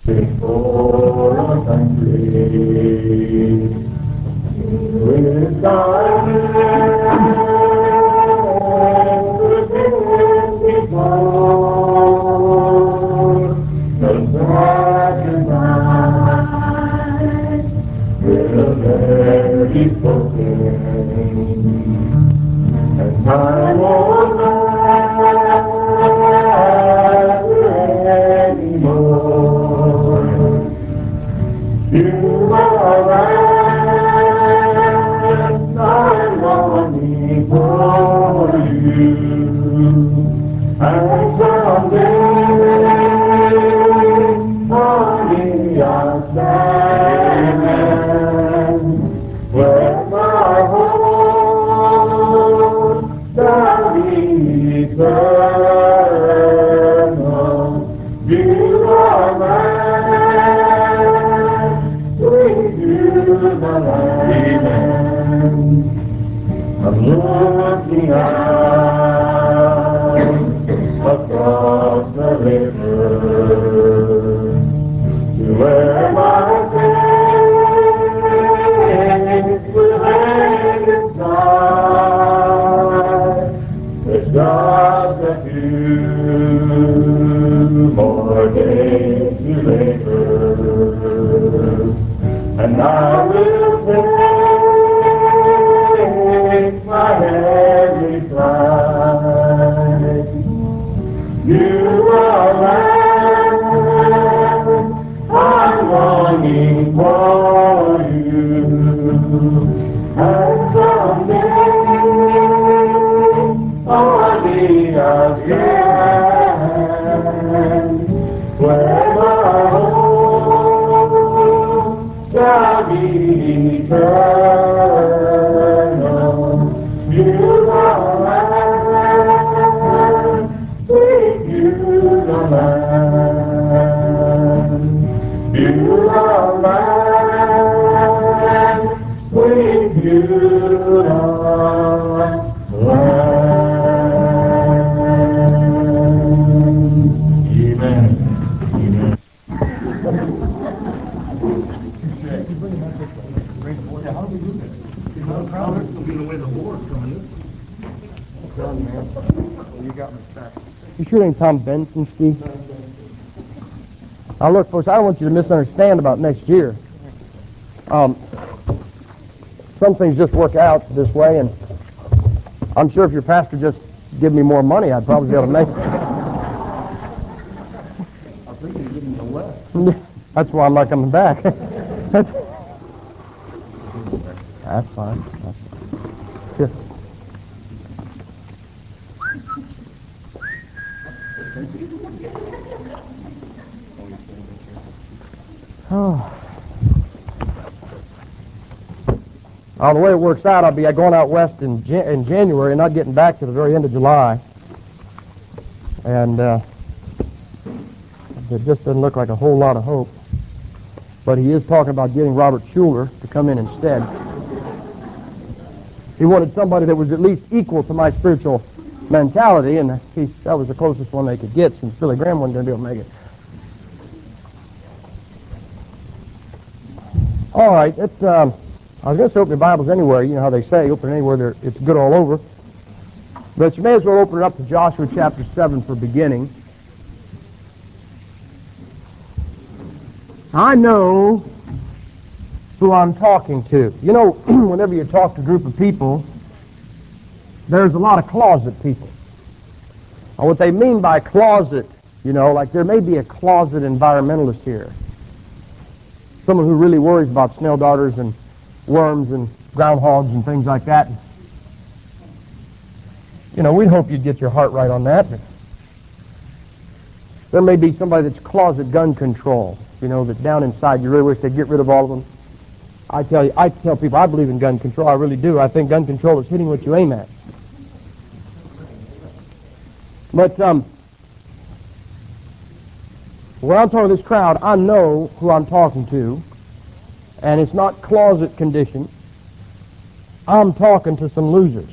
For a country with darkness before the dragon night will there be spoken, and time won't matter anymore. You are land, I'm longing for you, and someday on the outside, where my home shall be eternal. You are land, with you the land. I'm looking out across the river to where my faith will hang inside. There's just a few more days to labor, and I will take my heavenly flight. You are land, I'm longing for you, and someday on the outside, where my home shall be eternal. You are land, with you the land. You are land, with you the land. Amen. Amen. How do we do that? Crowders will be the way the Lord's coming in. Done, man. Well, you got me back. You sure ain't Tom Benson, Steve? Now look, folks, I don't want you to misunderstand about next year. Some things just work out this way, and I'm sure if your pastor just give me more money, I'd probably be able to make it. I think you're getting the left. That's why I'm not coming back. That's fine. Just, oh. Well, the way it works out, I'll be going out west in January and not getting back to the very end of July. And it just doesn't look like a whole lot of hope. But he is talking about getting Robert Schuller to come in instead. He wanted somebody that was at least equal to my spiritual mentality, and that was the closest one they could get, since Billy Graham wasn't going to be able to make it. All right, I was going to say open your Bibles anywhere. You know how they say, open it anywhere, it's good all over. But you may as well open it up to Joshua chapter 7 for beginning. I know who I'm talking to. You know, whenever you talk to a group of people, there's a lot of closet people. And what they mean by closet, you know, like there may be a closet environmentalist here. Someone who really worries about snail darters and worms and groundhogs and things like that. You know, we'd hope you'd get your heart right on that. There may be somebody that's closet gun control. You know, that down inside you really wish they'd get rid of all of them. I tell people I believe in gun control. I really do. I think gun control is hitting what you aim at. But when I'm talking to this crowd, I know who I'm talking to, and it's not closet condition. I'm talking to some losers.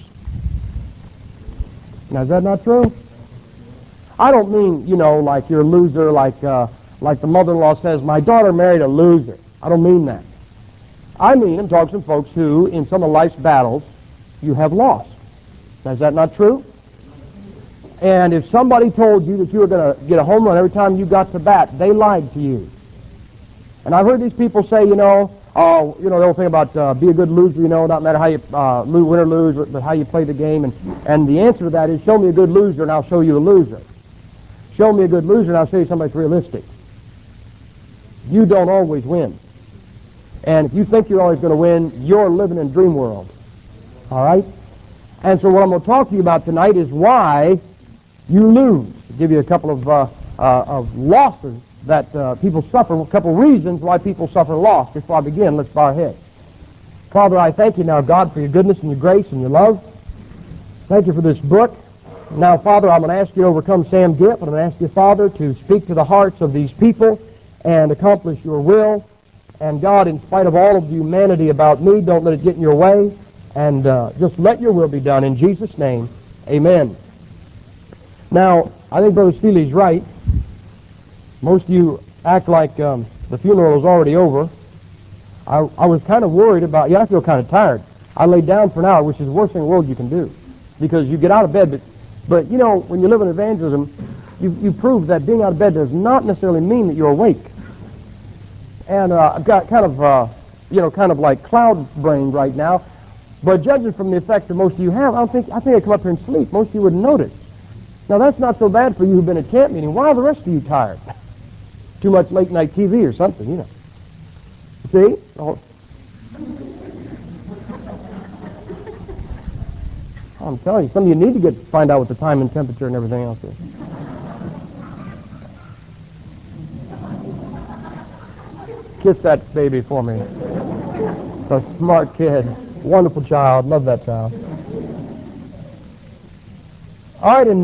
Now, is that not true? I don't mean, you know, like you're a loser, like Like the mother-in-law says, my daughter married a loser. I don't mean that. I mean, I'm talking to some folks who, in some of life's battles, you have lost. Now, is that not true? And if somebody told you that you were going to get a home run every time you got to bat, they lied to you. And I've heard these people say, the whole thing about be a good loser, not matter how you win or lose, but how you play the game. And the answer to that is, show me a good loser and I'll show you a loser. Show me a good loser and I'll show you somebody that's realistic. You don't always win. And if you think you're always going to win, you're living in dream world. All right? And so what I'm going to talk to you about tonight is why you lose. I'll give you a couple of losses that people suffer, a couple reasons why people suffer loss. Before I begin, let's bow our heads. Father, I thank you now, God, for your goodness and your grace and your love. Thank you for this book. Now, Father, I'm going to ask you to overcome Sam Gipp, and I'm going to ask you, Father, to speak to the hearts of these people and accomplish your will. And God, in spite of all of the humanity about me, don't let it get in your way. And just let your will be done. In Jesus' name, amen. Now, I think Brother Steely's right. Most of you act like the funeral is already over. I was kind of worried about, I feel kind of tired. I laid down for an hour, which is the worst thing in the world you can do. Because you get out of bed, but when you live in evangelism, you prove that being out of bed does not necessarily mean that you're awake. And I've got kind of like cloud brain right now. But judging from the effect that most of you have, I think I come up here and sleep. Most of you wouldn't notice. Now that's not so bad for you who've been at camp meeting. Why are the rest of you tired? Too much late night TV or something, See? Oh. I'm telling you, some of you need to find out what the time and temperature and everything else is. Kiss that baby for me. It's a smart kid. Wonderful child. Love that child. All right,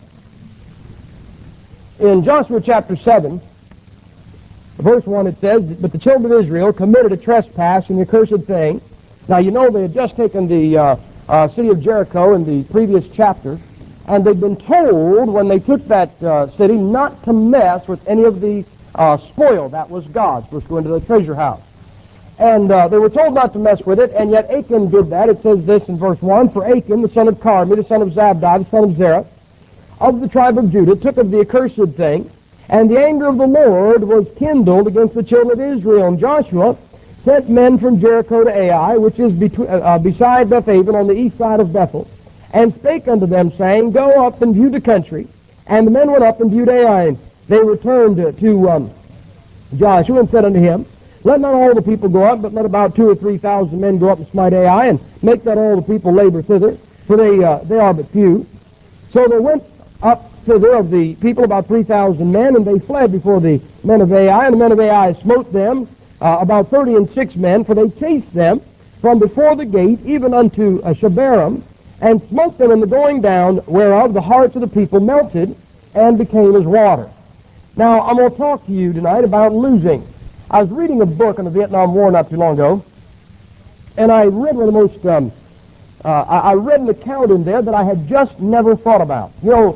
in Joshua chapter 7, verse 1, it says, but the children of Israel committed a trespass and the accursed thing. Now, they had just taken the city of Jericho in the previous chapter, and they'd been told when they took that city not to mess with any of the spoil that was God's, was going to the treasure house. And they were told not to mess with it, and yet Achan did that. It says this in verse 1, for Achan, the son of Carmi, the son of Zabdi, the son of Zerah, of the tribe of Judah, took of the accursed thing, and the anger of the Lord was kindled against the children of Israel. And Joshua sent men from Jericho to Ai, which is beside Bethaven on the east side of Bethel, and spake unto them, saying, go up and view the country. And the men went up and viewed Ai, and they returned to Joshua and said unto him, let not all the people go up, but let about 2,000 or 3,000 men go up and smite Ai, and make that all the people labor thither, for they are but few. So they went up thither of the people about 3,000 men, and they fled before the men of Ai, and the men of Ai smote them, about 36 men, for they chased them from before the gate, even unto Shebarim, and smote them in the going down, whereof the hearts of the people melted, and became as water. Now, I'm going to talk to you tonight about losing. I was reading a book on the Vietnam War not too long ago, and I read one of the most, I read an account in there that I had just never thought about.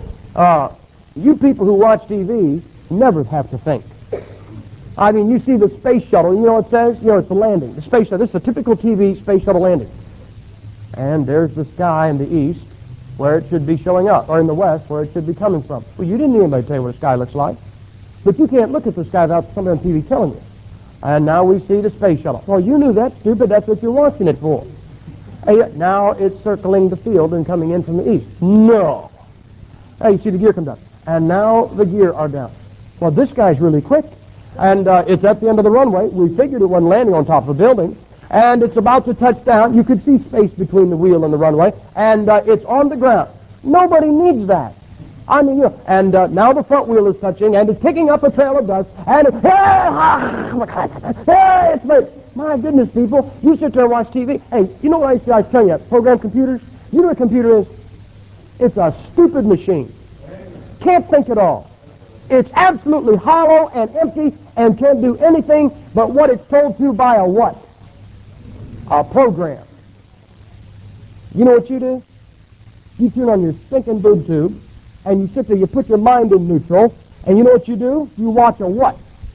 You people who watch TV never have to think. I mean, you see the space shuttle, you know what it says? It's the landing. The space shuttle, this is a typical TV space shuttle landing. And there's the sky in the east where it should be showing up, or in the west where it should be coming from. Well, you didn't need anybody to tell you what the sky looks like. But you can't look at the sky without somebody on TV telling you. And now we see the space shuttle. Well, you knew that, stupid. That's what you're watching it for. Hey, now it's circling the field and coming in from the east. No. Hey, you see the gear come down. And now the gear are down. Well, this guy's really quick. And it's at the end of the runway. We figured it wasn't landing on top of the building. And it's about to touch down. You could see space between the wheel and the runway. And it's on the ground. Nobody needs that. I mean, and now the front wheel is touching, and it's kicking up a trail of dust, and it's late. My goodness, people, you sit there and watch TV. Hey, you know what I tell you, program computers? You know what a computer is? It's a stupid machine. Can't think at all. It's absolutely hollow and empty and can't do anything but what it's told to by a what? A program. You know what you do? You turn on your stinking boob tube, and you sit there, you put your mind in neutral, and you know what you do? You watch a what?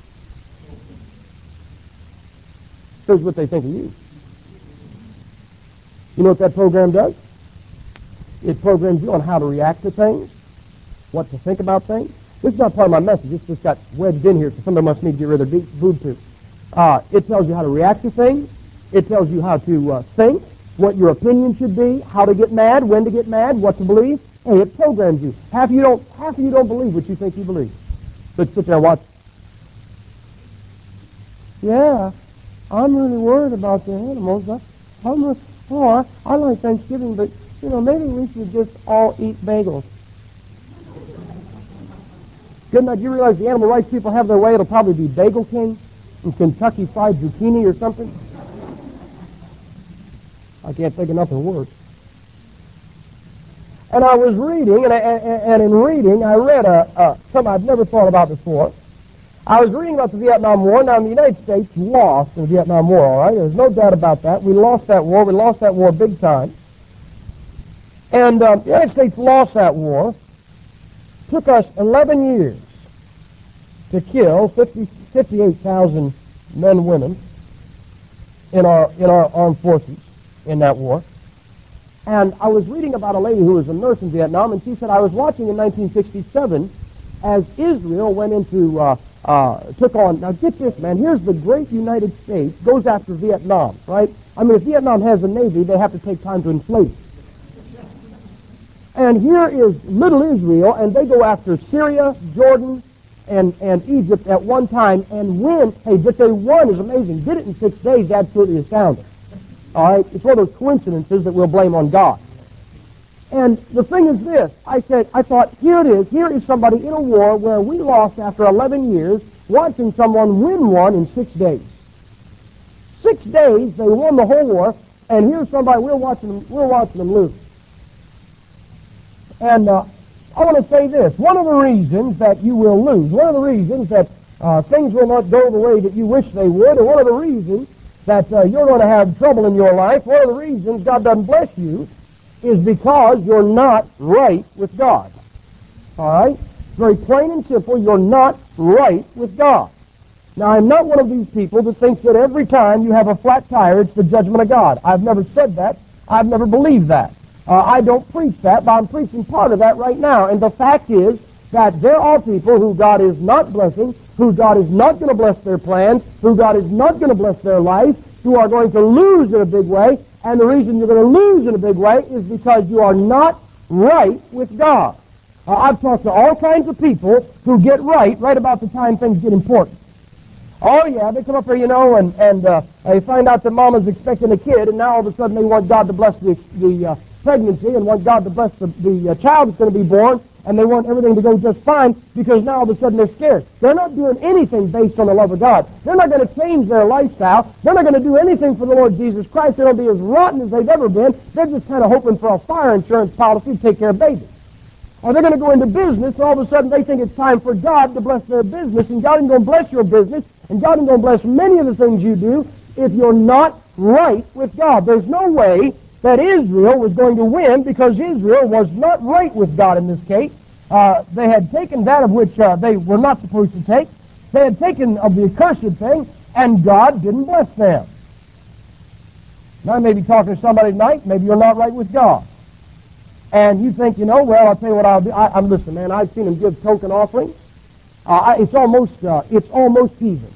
Shows what they think of you. You know what that program does? It programs you on how to react to things, what to think about things. This is not part of my message. This just got wedged in here, so somebody must need to get rid of their boob tube. It tells you how to react to things. It tells you how to think, what your opinion should be, how to get mad, when to get mad, what to believe. Hey, it programs you. Half of you don't believe what you think you believe. But sit there and watch. Yeah, I'm really worried about the animals. I like Thanksgiving, but maybe we should just all eat bagels. Good night. You realize the animal rights people have their way? It'll probably be Bagel King and Kentucky Fried Zucchini or something. I can't think of nothing worse. And I was reading, and in reading, I read something I'd never thought about before. I was reading about the Vietnam War. Now, the United States lost in the Vietnam War, all right? There's no doubt about that. We lost that war. We lost that war big time. And the United States lost that war. Took us 11 years to kill 58,000 men and women in our armed forces in that war. And I was reading about a lady who was a nurse in Vietnam, and she said, I was watching in 1967 as Israel went into, took on, now get this, man, here's the great United States, goes after Vietnam, right? I mean, if Vietnam has a navy, they have to take time to inflate it. And here is little Israel, and they go after Syria, Jordan, and Egypt at one time, and win. Hey, that they won is amazing. Did it in 6 days, absolutely astounding. All right? It's one of those coincidences that we'll blame on God. And the thing is this. I thought, here it is. Here is somebody in a war where we lost after 11 years, watching someone win one in 6 days. 6 days, they won the whole war, and here's somebody, we're watching them lose. And I want to say this. One of the reasons that you will lose, one of the reasons that things will not go the way that you wish they would, or one of the reasons that you're going to have trouble in your life, one of the reasons God doesn't bless you is because you're not right with God. All right? Very plain and simple, you're not right with God. Now, I'm not one of these people that thinks that every time you have a flat tire, it's the judgment of God. I've never said that. I've never believed that. I don't preach that, but I'm preaching part of that right now. And the fact is that there are people who God is not blessing, who God is not going to bless their plans, who God is not going to bless their life, who are going to lose in a big way. And the reason you're going to lose in a big way is because you are not right with God. I've talked to all kinds of people who get right about the time things get important. Oh, yeah, they come up here, and they find out that mama's expecting a kid, and now all of a sudden they want God to bless the pregnancy and want God to bless the child that's going to be born, and they want everything to go just fine because now all of a sudden they're scared. They're not doing anything based on the love of God. They're not going to change their lifestyle. They're not going to do anything for the Lord Jesus Christ. They'll be as rotten as they've ever been. They're just kind of hoping for a fire insurance policy to take care of babies. Or they're going to go into business, and all of a sudden they think it's time for God to bless their business, and God ain't going to bless your business, and God ain't going to bless many of the things you do if you're not right with God. There's no way that Israel was going to win because Israel was not right with God in this case. They had taken that of which they were not supposed to take. They had taken of the accursed thing, and God didn't bless them. Now I may be talking to somebody tonight, maybe you're not right with God. And you think, well, I'll tell you what I'll do. I'm listen, man, I've seen them give token offerings. It's almost heathen.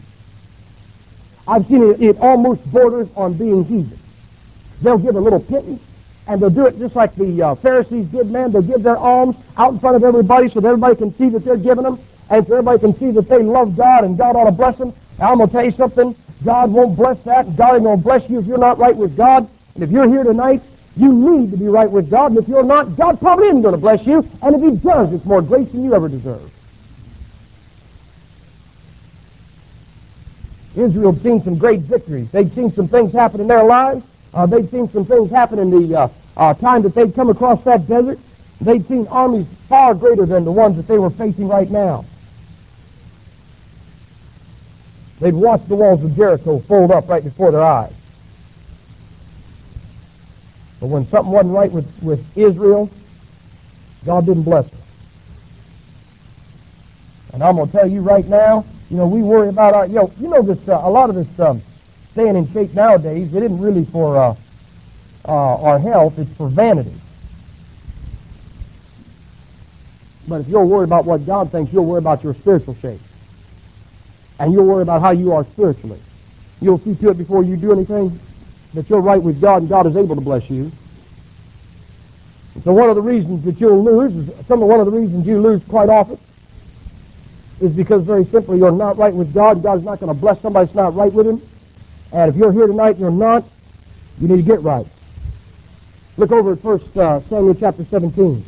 I've seen it almost borders on being heathen. They'll give a little pittance, and they'll do it just like the Pharisees did, man. They'll give their alms out in front of everybody so that everybody can see that they're giving them, and so everybody can see that they love God and God ought to bless them. Now, I'm going to tell you something. God won't bless that. God ain't going to bless you if you're not right with God. And if you're here tonight, you need to be right with God, and if you're not, God probably isn't going to bless you, and if He does, it's more grace than you ever deserve. Israel had seen some great victories. They'd seen some things happen in their lives. They'd seen some things happen in the time that they'd come across that desert. They'd seen armies far greater than the ones that they were facing right now. They'd watched the walls of Jericho fold up right before their eyes. But when something wasn't right with Israel, God didn't bless them. And I'm going to tell you right now, we worry about our, this, a lot of this staying in shape nowadays, it isn't really for our health, it's for vanity. But if you'll worry about what God thinks, you'll worry about your spiritual shape. And you'll worry about how you are spiritually. You'll see to it before you do anything that you're right with God and God is able to bless you. So one of the reasons that you'll lose, one of the reasons you lose quite often, is because very simply you're not right with God. God is not going to bless somebody that's not right with Him. And if you're here tonight and you're not, you need to get right. Look over at 1 Samuel chapter 17.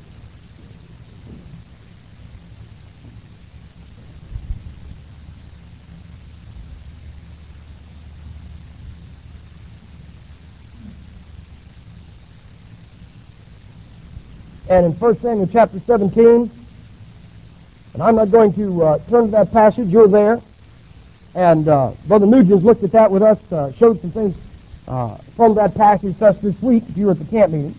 And in 1 Samuel chapter 17, and I'm not going to turn to that passage, you're there. And Brother Nugent's looked at that with us, showed some things from that passage to us this week, if you were at the camp meeting.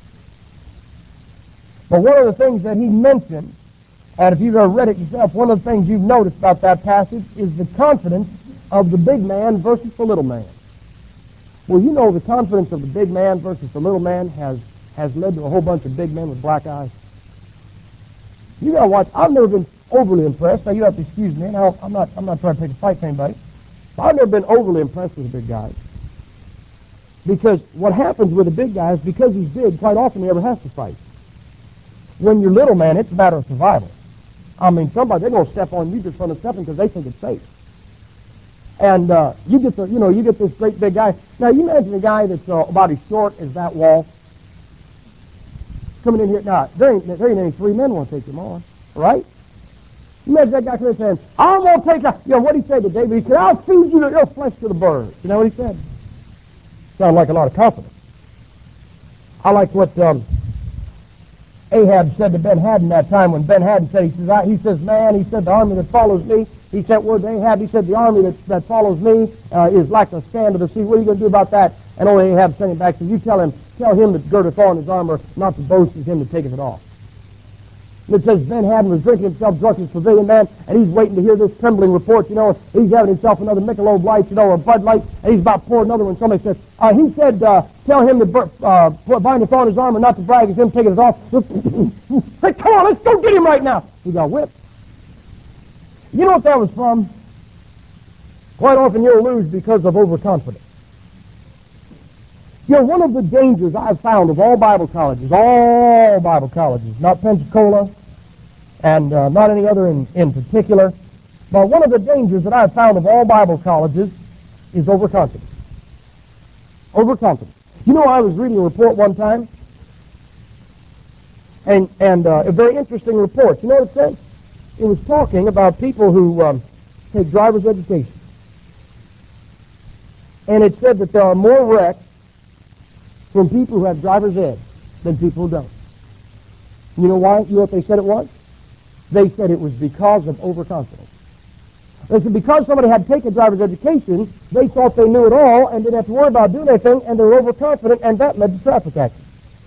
But one of the things that he mentioned, and if you've ever read it yourself, one of the things you've noticed about that passage is the confidence of the big man versus the little man. Well, you know the confidence of the big man versus the little man has led to a whole bunch of big men with black eyes. You gotta watch. I've never been overly impressed. Now you have to excuse me. Now I'm not trying to take a fight with anybody. But I've never been overly impressed with the big guys. Because what happens with a big guy is because he's big, quite often he never has to fight. When you're little, man, it's a matter of survival. I mean, they're gonna step on you just from the stepping because they think it's safe. And you get this great big guy. Now you imagine a guy that's about as short as that wall coming in here. Now there ain't any three men want to take him on, right? You imagine that guy coming in saying, "I'm gonna take a," what he said to David. He said, "I'll feed you your flesh to the birds." You know what he said? Sounded like a lot of confidence. I like what Ahab said to Ben-Hadad that time when Ben-Hadad said, he says, the army that follows me, he sent word to Ahab, he said, the army that follows me is like the sand of the sea. What are you going to do about that? And old Ahab sent him back, said, tell him that girdeth on his armor, not to boast is him that taketh it off. And it says Ben-Hadad was drinking himself drunk as pavilion man, and he's waiting to hear this trembling report, he's having himself another Michelob Light, or Bud Light, and he's about to pour another one. Somebody says, he said, tell him to bindeth on his armor, not to brag as him taking it off. Hey, come on, let's go get him right now. He got whipped. You know what that was from? Quite often you'll lose because of overconfidence. One of the dangers I've found of all Bible colleges, not Pensacola, and not any other in particular, but one of the dangers that I've found of all Bible colleges is overconfidence. Overconfidence. I was reading a report one time, and a very interesting report. You know what it said? It was talking about people who take driver's education. And it said that there are more wrecks from people who have driver's ed than people who don't. You know why? You know what they said it was? They said it was because of overconfidence. They said because somebody had taken driver's education, they thought they knew it all and didn't have to worry about doing anything, and they were overconfident, and that led to traffic accidents.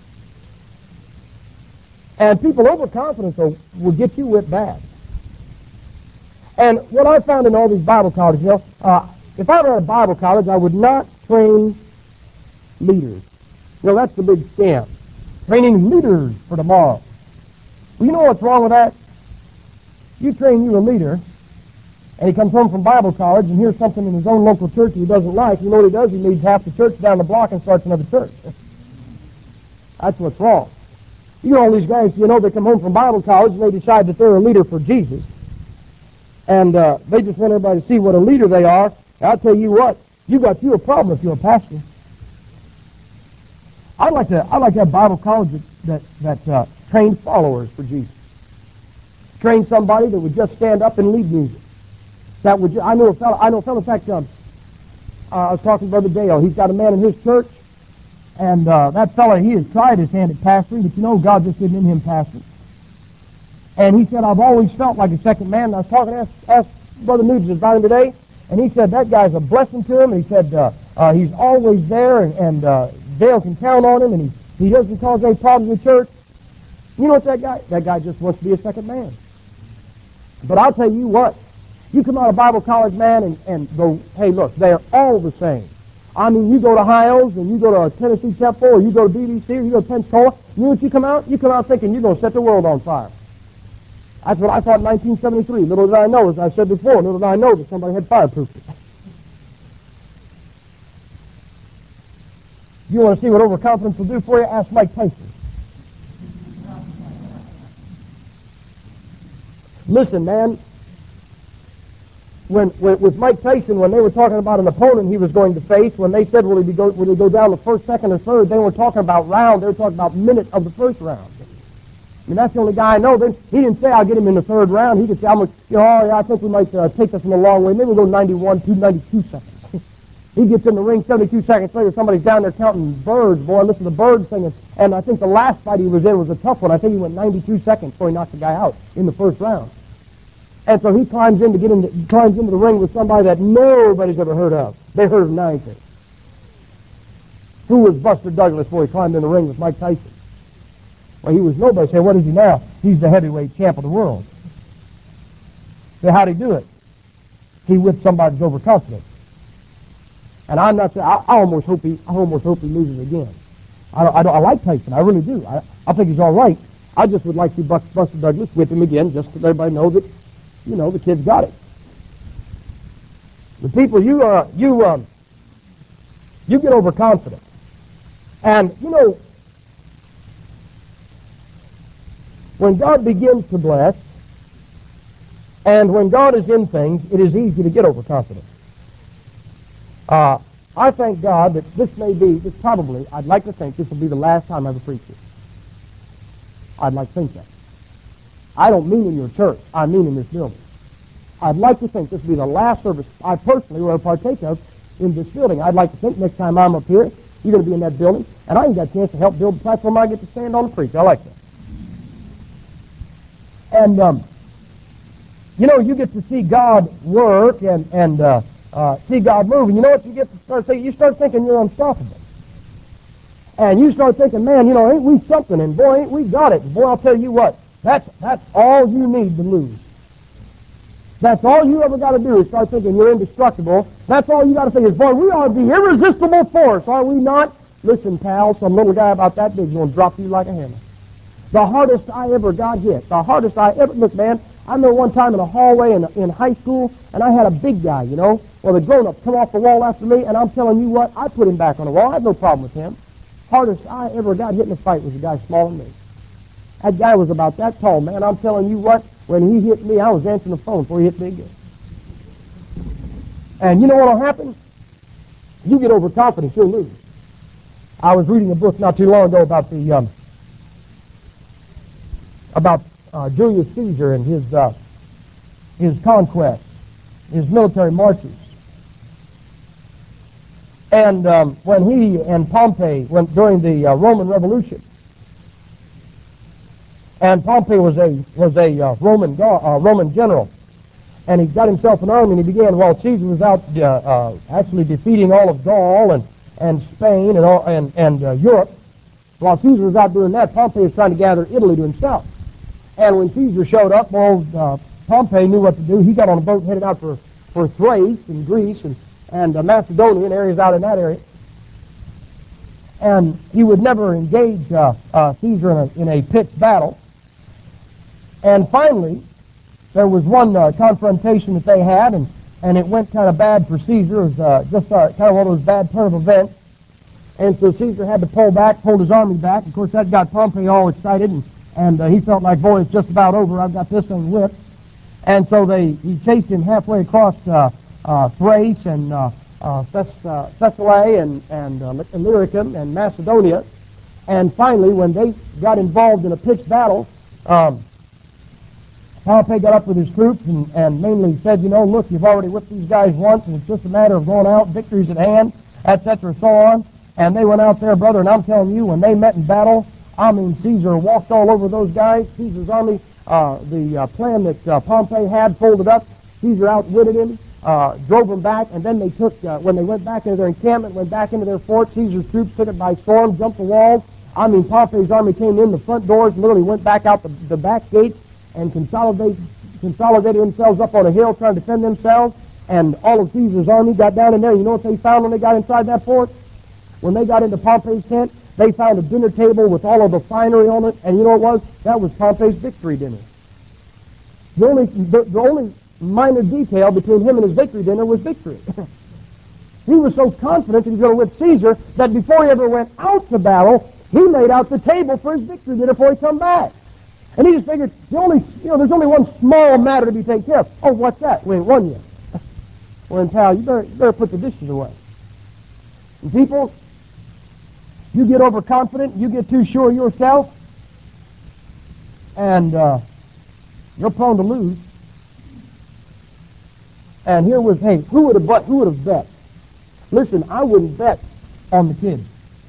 And people overconfident will get you whipped bad. And what I found in all these Bible colleges, if I were at a Bible college, I would not train leaders. That's the big scam. Training leaders for tomorrow. Well, you know what's wrong with that? You train you a leader, and he comes home from Bible college and hears something in his own local church he doesn't like. You know what he does? He leaves half the church down the block and starts another church. That's what's wrong. All these guys, they come home from Bible college and they decide that they're a leader for Jesus. And they just want everybody to see what a leader they are. I'll tell you what, you got you a problem if you're a pastor. I'd like to have Bible college that trained followers for Jesus. Train somebody that would just stand up and lead music. I know a fellow. In fact, I was talking to Brother Dale. He's got a man in his church, and that fellow, he has tried his hand at pastoring, but God just didn't in him pastor. And he said, I've always felt like a second man. And I was talking to asked Brother Nugent about him today, and he said that guy's a blessing to him. And he said he's always there, and Dale can count on him, and he doesn't cause any problems in the church. You know what that guy just wants to be a second man. But I'll tell you what, you come out of Bible college, man, and go, hey, look, they're all the same. I mean, you go to Hiles, and you go to Tennessee Temple, or you go to BBC, or you go to Pensacola. You know what you come out? You come out thinking you're going to set the world on fire. That's what I thought in 1973. Little did I know, as I said before, little did I know that somebody had fireproofed it. You want to see what overconfidence will do for you? Ask Mike Tyson. Listen, man, with Mike Tyson, when they were talking about an opponent he was going to face, when they said, will he go down the first, second, or third, they were talking about round. They were talking about minute of the first round. I mean, that's the only guy I know. Then he didn't say, I'll get him in the third round. He could say, oh, yeah, I think we might take this in a long way. Maybe we'll go 91, 92 seconds. He gets in the ring 72 seconds later. Somebody's down there counting birds. Boy, listen to the birds singing. And I think the last fight he was in was a tough one. I think he went 92 seconds before he knocked the guy out in the first round. And so he climbs into the ring with somebody that nobody's ever heard of. They heard of nine things. Who was Buster Douglas before he climbed in the ring with Mike Tyson? Well, he was nobody. Say, what is he now? He's the heavyweight champ of the world. So how'd he do it? He whipped somebody's overconfidence. And I'm not saying, I almost hope he loses again. I like Tyson. I really do. I think he's all right. I just would like to see Buster Douglas whip him again, just to let everybody know that, you know, the kid's got it. The people, you get overconfident. And, you know, when God begins to bless, and when God is in things, it is easy to get overconfident. I thank God that I'd like to think this will be the last time I ever preach it. I'd like to think that. I don't mean in your church. I mean in this building. I'd like to think this will be the last service I personally will partake of in this building. I'd like to think next time I'm up here, you're going to be in that building, and I ain't got a chance to help build the platform. I get to stand on and preach. I like that. And, you know, you get to see God work and see God move. And you know what you get to start thinking? You start thinking you're unstoppable. And you start thinking, man, you know, ain't we something? And boy, ain't we got it. And boy, I'll tell you what, that's all you need to lose. That's all you ever got to do is start thinking you're indestructible. That's all you got to think is, boy, we are the irresistible force, are we not? Listen, pal, some little guy about that big is going to drop you like a hammer. The hardest I ever got hit, look, man, I remember one time in a hallway in high school, and I had a big guy, you know, well, the grown-up come off the wall after me, and I'm telling you what, I put him back on the wall. I had no problem with him. Hardest I ever got hit in a fight was a guy smaller than me. That guy was about that tall, man. I'm telling you what, when he hit me, I was answering the phone before he hit me again. And you know what will happen? You get overconfident, you'll lose. I was reading a book not too long ago about the Julius Caesar and his conquest, his military marches. And when he and Pompey went during the Roman Revolution, and Pompey was a Roman general, and he got himself an army, and he began, while Caesar was out actually defeating all of Gaul and Spain and Europe. While Caesar was out doing that, Pompey was trying to gather Italy to himself. And when Caesar showed up, well, Pompey knew what to do. He got on a boat and headed out for Thrace and Greece and Macedonia and areas out in that area. And he would never engage Caesar in a pitched battle. And finally, there was one confrontation that they had, and it went kind of bad for Caesar. It was just kind of one of those bad turn of events. And so Caesar had to pulled his army back. Of course, that got Pompey all excited, and he felt like, boy, it's just about over. I've got this thing whipped. And so he chased him halfway across Thrace and Thessaly and Illyricum and Macedonia. And finally, when they got involved in a pitched battle, Pompey got up with his troops and mainly said, you know, look, you've already whipped these guys once, and it's just a matter of going out, victories at hand, etc., so on. And they went out there, brother, and I'm telling you, when they met in battle, I mean, Caesar walked all over those guys. Caesar's army, the plan that Pompey had folded up, Caesar outwitted him, drove them back, and then they took, when they went back into their encampment, went back into their fort, Caesar's troops took it by storm, jumped the walls. I mean, Pompey's army came in the front doors, literally went back out the back gates, and consolidated themselves up on a hill trying to defend themselves. and all of Caesar's army got down in there. You know what they found when they got inside that fort? When they got into Pompey's tent, they found a dinner table with all of the finery on it, and you know what it was? That was Pompey's victory dinner. The only minor detail between him and his victory dinner was victory. He was so confident that he was going to whip Caesar that before he ever went out to battle, he laid out the table for his victory dinner before he come back. And he just figured, there's only one small matter to be taken care of. Oh, what's that? We ain't won yet. Well, then, pal, you better put the dishes away. And people, you get overconfident, you get too sure of yourself, and you're prone to lose. And here was, hey, who would have bet? Listen, I wouldn't bet on the kid.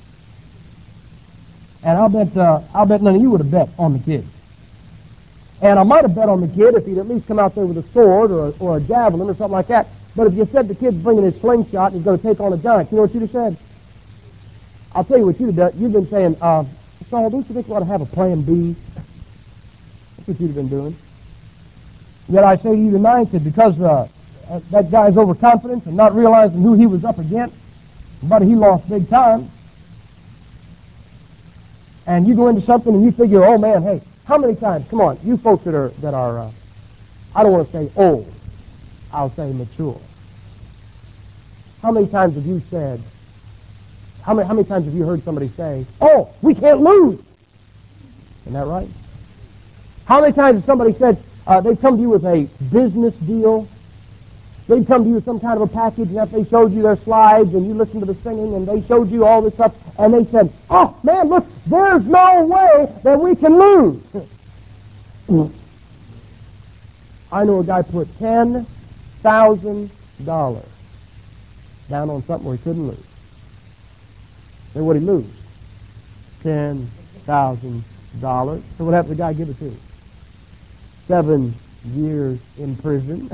And I'll bet none of you would have bet on the kid. And I might have bet on the kid if he'd at least come out there with a sword or a javelin or something like that. But if you said the kid's bringing his slingshot and he's going to take on a giant, you know what you'd have said? I'll tell you what you'd have done. You've been saying, Saul, don't you think we ought to have a plan B? That's what you'd have been doing. Yet I say to you tonight that because that guy's overconfidence and not realizing who he was up against, but he lost big time. And you go into something and you figure, oh man, hey, how many times? Come on, you folks that are I don't want to say old, I'll say mature. How many times have you said? How many times have you heard somebody say, "Oh, we can't lose"? Isn't that right? How many times has somebody said they've come to you with a business deal? They've come to you with some kind of a package, and they showed you their slides, and you listened to the singing, and they showed you all this stuff, and they said, "Oh man, look, there's no way that we can lose." I know a guy put $10,000 down on something where he couldn't lose. Then what'd he lose? $10,000. So what happened to the guy give it to? 7 years in prison.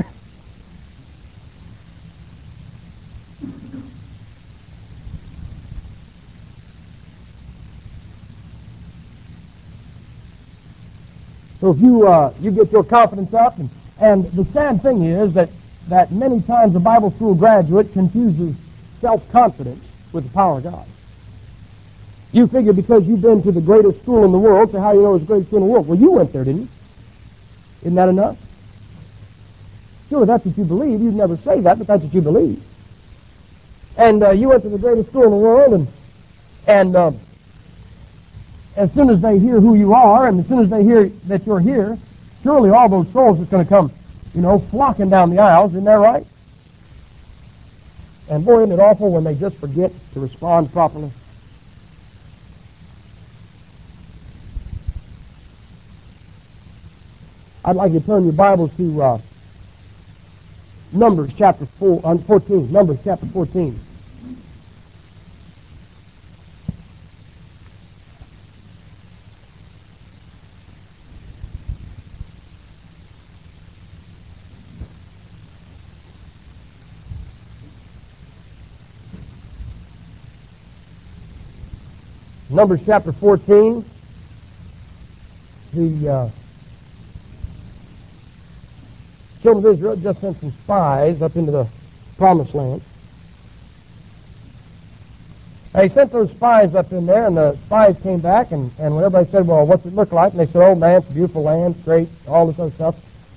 So if you get your confidence up, and the sad thing is that many times a Bible school graduate confuses self-confidence with the power of God. You figure because you've been to the greatest school in the world, so how do you know it's the greatest school in the world? Well, you went there, didn't you? Isn't that enough? Sure, that's what you believe. You'd never say that, but that's what you believe. And you went to the greatest school in the world, and as soon as they hear who you are, and as soon as they hear that you're here, surely all those souls are going to come, flocking down the aisles. Isn't that right? And boy, isn't it awful when they just forget to respond properly. I'd like you to turn your Bibles to Numbers chapter 14. Numbers chapter 14. Numbers chapter 14. The children of Israel just sent some spies up into the promised land. They sent those spies up in there, and the spies came back, and when everybody said, well, what's it look like? And they said, oh, man, it's a beautiful land, it's great, all this other stuff.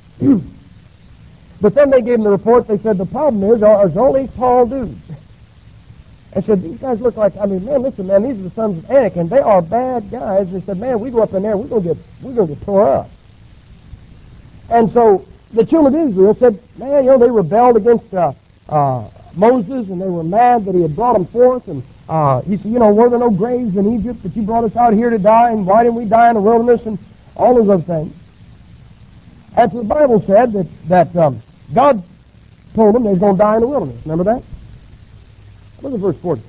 But then they gave them the report. They said, the problem is there's all these tall dudes. I said, these guys look like, man, listen, man, these are the sons of Anak, and they are bad guys. They said, man, we go up in there, we're going to get tore up. And so the children of Israel said, man, they rebelled against Moses, and they were mad that he had brought them forth. And he said, were there no graves in Egypt that you brought us out here to die, and why didn't we die in the wilderness, and all those other things. And so the Bible said that God told them they was going to die in the wilderness. Remember that? Look at verse 40.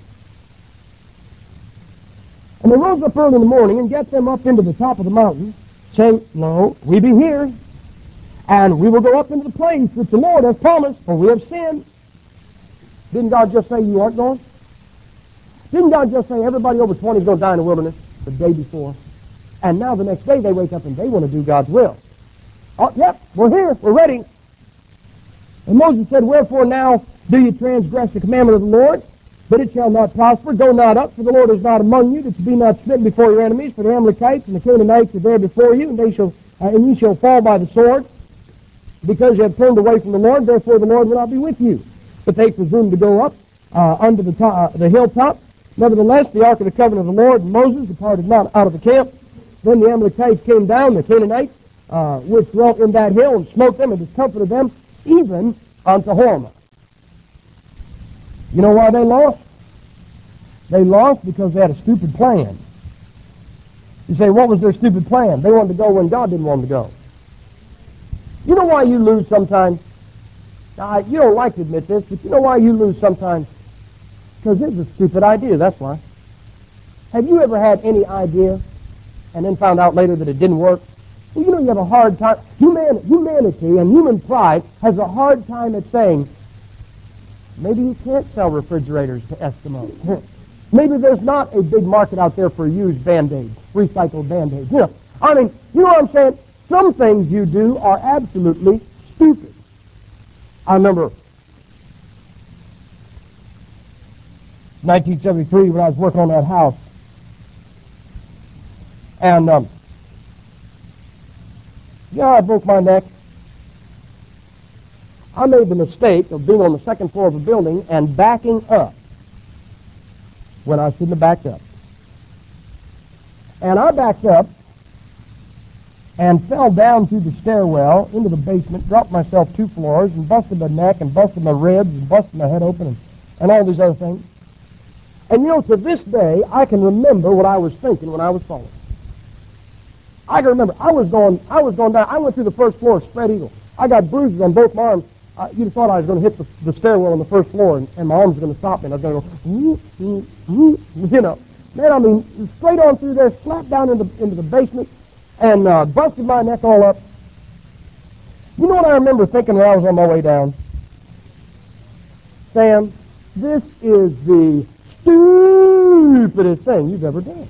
And they rose up early in the morning and got them up into the top of the mountain, saying, no, we be here, and we will go up into the place which the Lord has promised, for we have sinned. Didn't God just say you aren't going? Didn't God just say everybody over 20 is going to die in the wilderness the day before? And now the next day they wake up and they want to do God's will. Oh, yep, we're here, we're ready. And Moses said, Wherefore now do you transgress the commandment of the Lord? But it shall not prosper. Go not up, for the Lord is not among you, that you be not smitten before your enemies. For the Amalekites and the Canaanites are there before you, and ye shall fall by the sword, because you have turned away from the Lord. Therefore the Lord will not be with you. But they presumed to go up unto the hilltop. Nevertheless, the ark of the covenant of the Lord and Moses departed not out of the camp. Then the Amalekites came down, the Canaanites, which dwelt in that hill, and smote them and discomfited them, even unto Hormah. You know why they lost? They lost because they had a stupid plan. You say, what was their stupid plan? They wanted to go when God didn't want them to go. You know why you lose sometimes? Now, you don't like to admit this, but you know why you lose sometimes? Because it's a stupid idea, that's why. Have you ever had any idea and then found out later that it didn't work? Well, you know you have a hard time. Humanity and human pride has a hard time at saying, maybe you can't sell refrigerators to Eskimos. Maybe there's not a big market out there for used Band-Aids, recycled Band-Aids. You know what I'm saying? Some things you do are absolutely stupid. I remember 1973 when I was working on that house. And, I broke my neck. I made the mistake of being on the second floor of a building and backing up when I shouldn't have backed up. And I backed up and fell down through the stairwell into the basement, dropped myself 2 floors, and busted my neck and busted my ribs and busted my head open and all these other things. And to this day, I can remember what I was thinking when I was falling. I can remember. I was going down. I went through the first floor, spread eagle. I got bruises on both my arms. You'd have thought I was going to hit the stairwell on the first floor, and my arms were going to stop me, and I was going to go, Man, I mean, straight on through there, slapped down into the basement, and busted my neck all up. You know what I remember thinking when I was on my way down? Sam, this is the stupidest thing you've ever done.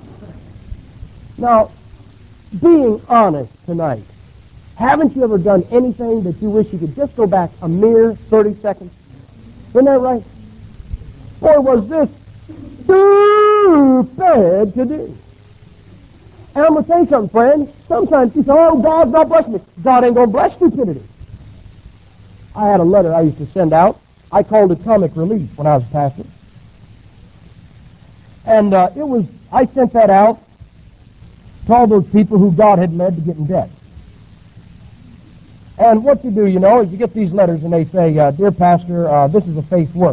Now, being honest tonight, haven't you ever done anything that you wish you could just go back a mere 30 seconds? Isn't that right? Boy, was this stupid to do. And I'm going to tell you something, friends. Sometimes you say, oh, God's not blessing me. God ain't going to bless stupidity. I had a letter I used to send out. I called it Comic Relief when I was a pastor. And I sent that out to all those people who God had led to get in debt. And what you do, is you get these letters and they say, Dear Pastor, this is a faith work.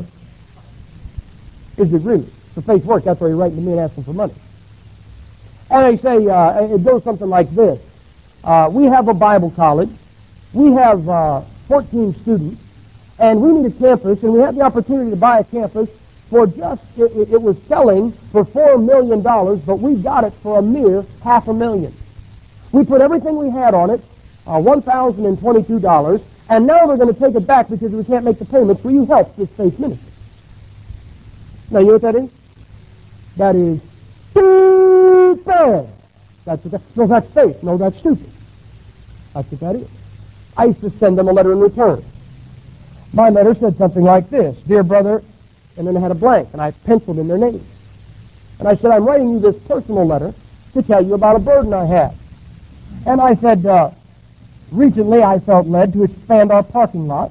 Is it really? It's a faith work. That's why you're writing to me and asking for money. And they say, it goes something like this. We have a Bible college. We have 14 students. And we need a campus. And we have the opportunity to buy a campus for it was selling for $4 million, but we got it for a mere $500,000. We put everything we had on it, $1,022, and now we're going to take it back because we can't make the payments. Will you help this faith ministry? Now, you know what that is? That is stupid. No, that's faith. No, that's stupid. That's what that is. I used to send them a letter in return. My letter said something like this, Dear brother, and then it had a blank, and I penciled in their names. And I said, I'm writing you this personal letter to tell you about a burden I have. And I said, recently I felt led to expand our parking lot.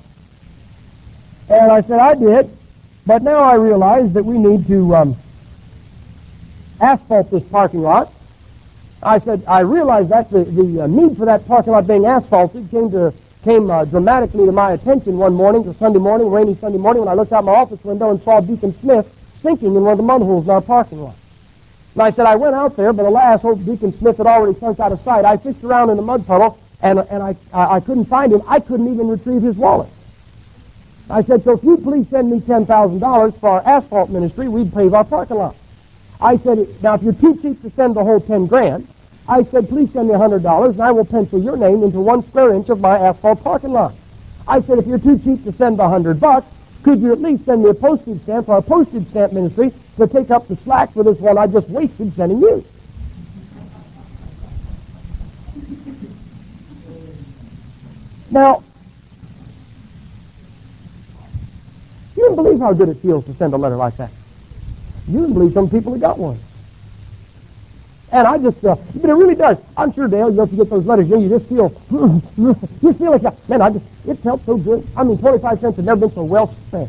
And I said, I did, but now I realize that we need to asphalt this parking lot. I said, I realized that the need for that parking lot being asphalted came dramatically to my attention one morning, Sunday morning, rainy Sunday morning, when I looked out my office window and saw Deacon Smith sinking in one of the mud holes in our parking lot. And I said, I went out there, but alas, old Deacon Smith had already sunk out of sight. I fished around in the mud puddle, and I couldn't find him. I couldn't even retrieve his wallet. I said, so if you please send me $10,000 for our asphalt ministry, we'd pave our parking lot. I said, now if you're too cheap to send the whole 10 grand, I said, please send me $100 and I will pencil your name into 1 square inch of my asphalt parking lot. I said, if you're too cheap to send the $100, could you at least send me a postage stamp for our postage stamp ministry to take up the slack for this one I just wasted sending you? Now, wouldn't believe how good it feels to send a letter like that. You wouldn't believe some people that got one. And I just, but it really does. I'm sure, Dale, you know, if you get those letters, you just feel, you feel like, man, it felt so good. I mean, 25 cents had never been so well spent.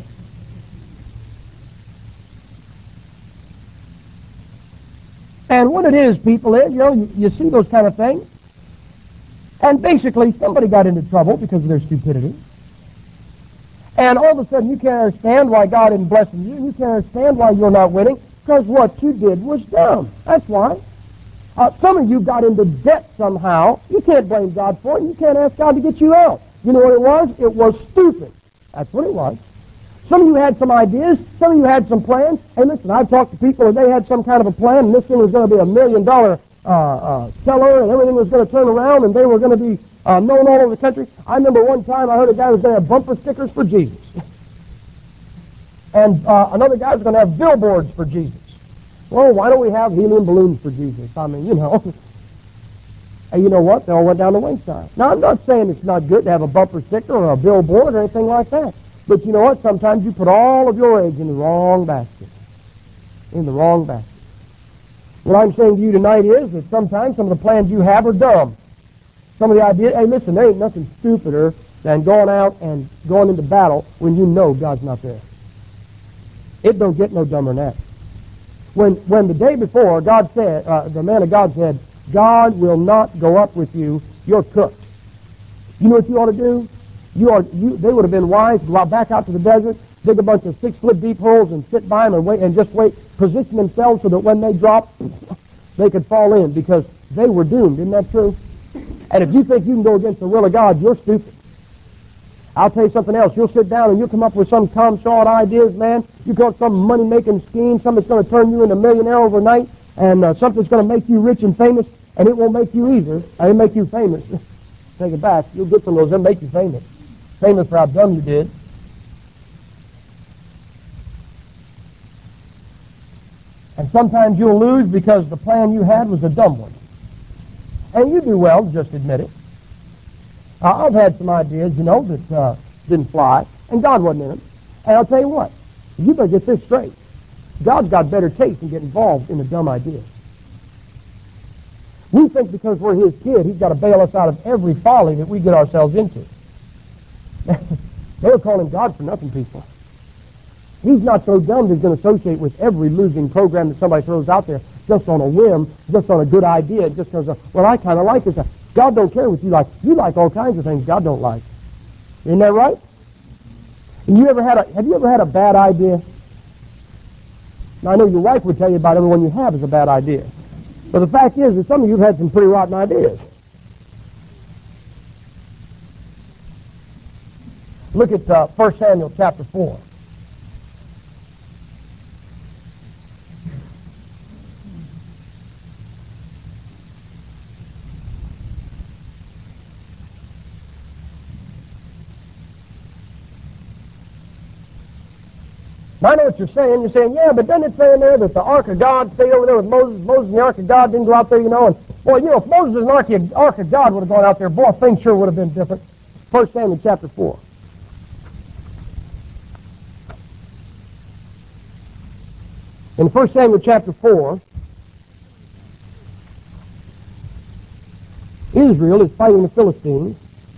And what it is, people, is, you know, you see those kind of things. And basically, somebody got into trouble because of their stupidity. And all of a sudden, you can't understand why God isn't blessing you, and you can't understand why you're not winning, because what you did was dumb. That's why. Some of you got into debt somehow. You can't blame God for it. You can't ask God to get you out. You know what it was? It was stupid. That's what it was. Some of you had some ideas. Some of you had some plans. Hey, listen, I've talked to people and they had some kind of a plan, and this thing was going to be $1 million seller, and everything was going to turn around, and they were going to be known all over the country. I remember one time I heard a guy was going to have bumper stickers for Jesus. And another guy was going to have billboards for Jesus. Well, why don't we have helium balloons for Jesus? I mean, you know. And you know what? They all went down the wayside. Now, I'm not saying it's not good to have a bumper sticker or a billboard or anything like that. But you know what? Sometimes you put all of your eggs in the wrong basket. In the wrong basket. What I'm saying to you tonight is that sometimes some of the plans you have are dumb. Some of the ideas, hey, listen, there ain't nothing stupider than going out and going into battle when you know God's not there. It don't get no dumber than that. When the day before, God said, the man of God said, God will not go up with you, you're cooked. You know what you ought to do? They would have been wise to go back out to the desert, dig a bunch of 6-foot deep holes and sit by them and wait and just wait, position themselves so that when they drop, they could fall in because they were doomed. Isn't that true? And if you think you can go against the will of God, you're stupid. I'll tell you something else. You'll sit down and you'll come up with some calm-shawed ideas, man. You come up with some money-making scheme, something that's going to turn you into a millionaire overnight, and something's going to make you rich and famous, and it won't make you either. It'll make you famous. Take it back. You'll get some of those. They'll make you famous. Famous for how dumb you did. And sometimes you'll lose because the plan you had was a dumb one. And you do well to just admit it. I've had some ideas, you know, that didn't fly, and God wasn't in them. And I'll tell you what, you better get this straight. God's got better taste than get involved in a dumb idea. We think because we're His kid, He's got to bail us out of every folly that we get ourselves into. They were calling God for nothing, people. He's not so dumb that He's going to associate with every losing program that somebody throws out there just on a whim, just on a good idea, just because, well, I kind of like this. God don't care what you like. You like all kinds of things God don't like. Isn't that right? And have you ever had a bad idea? Now, I know your wife would tell you about every one you have is a bad idea. But the fact is that some of you have had some pretty rotten ideas. Look at 1 Samuel chapter 4. Now, I know what you're saying. You're saying, yeah, but doesn't it say in there that the Ark of God stayed over there with Moses? Moses and the Ark of God didn't go out there, you know. And, boy, you know, if Moses and the Ark of God would have gone out there, boy, things sure would have been different. 1 Samuel chapter 4. In 1 Samuel chapter 4, Israel is fighting the Philistines.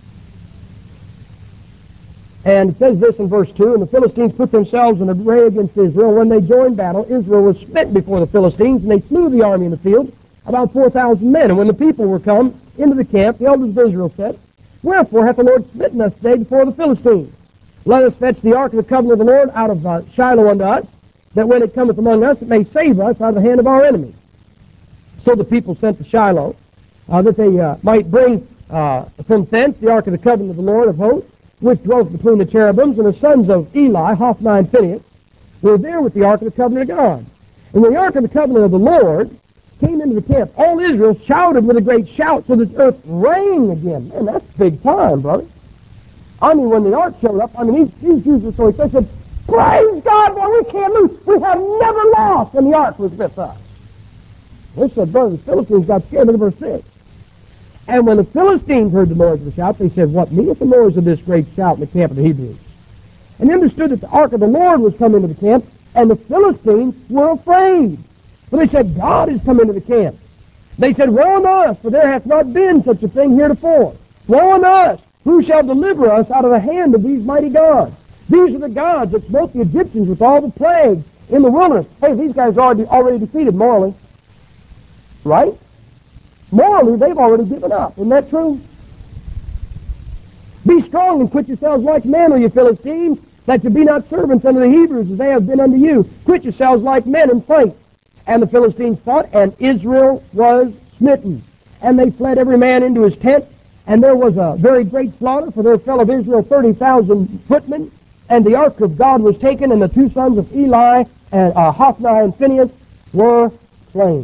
And it says this in verse 2, and the Philistines put themselves in array against Israel. When they joined battle, Israel was smitten before the Philistines, and they slew the army in the field, about 4,000 men. And when the people were come into the camp, the elders of Israel said, Wherefore hath the Lord smitten us today before the Philistines? Let us fetch the ark of the covenant of the Lord out of Shiloh unto us, that when it cometh among us, it may save us out of the hand of our enemies. So the people sent to Shiloh, that they might bring from thence the ark of the covenant of the Lord of hosts, which dwelt between the cherubims, and the sons of Eli, Hophni and Phinehas, were there with the ark of the covenant of God. And when the ark of the covenant of the Lord came into the camp, all Israel shouted with a great shout, so that the earth rang again. Man, that's big time, brother. I mean, when the ark showed up, I mean, these Jews were so excited. They said, Praise God, boy, we can't lose. We have never lost. And the ark was with us. They said, brother, the Philistines got scared. Look at verse 6. And when the Philistines heard the noise of the shout, they said, What meaneth the noise of this great shout in the camp of the Hebrews? and they understood that the ark of the Lord was coming into the camp, and the Philistines were afraid. So they said, God is come into the camp. They said, woe unto us, for there hath not been such a thing heretofore. Woe unto us! Who shall deliver us out of the hand of these mighty gods? These are the gods that smote the Egyptians with all the plagues in the wilderness. Hey, these guys are already defeated morally. Right? Morally, they've already given up. Isn't that true? Be strong and quit yourselves like men, O you Philistines, that you be not servants unto the Hebrews as they have been unto you. Quit yourselves like men and fight. And the Philistines fought, and Israel was smitten. And they fled every man into his tent, and there was a very great slaughter, for there fell of Israel 30,000 footmen, and the ark of God was taken, and the two sons of Eli, and Hophni and Phinehas, were slain.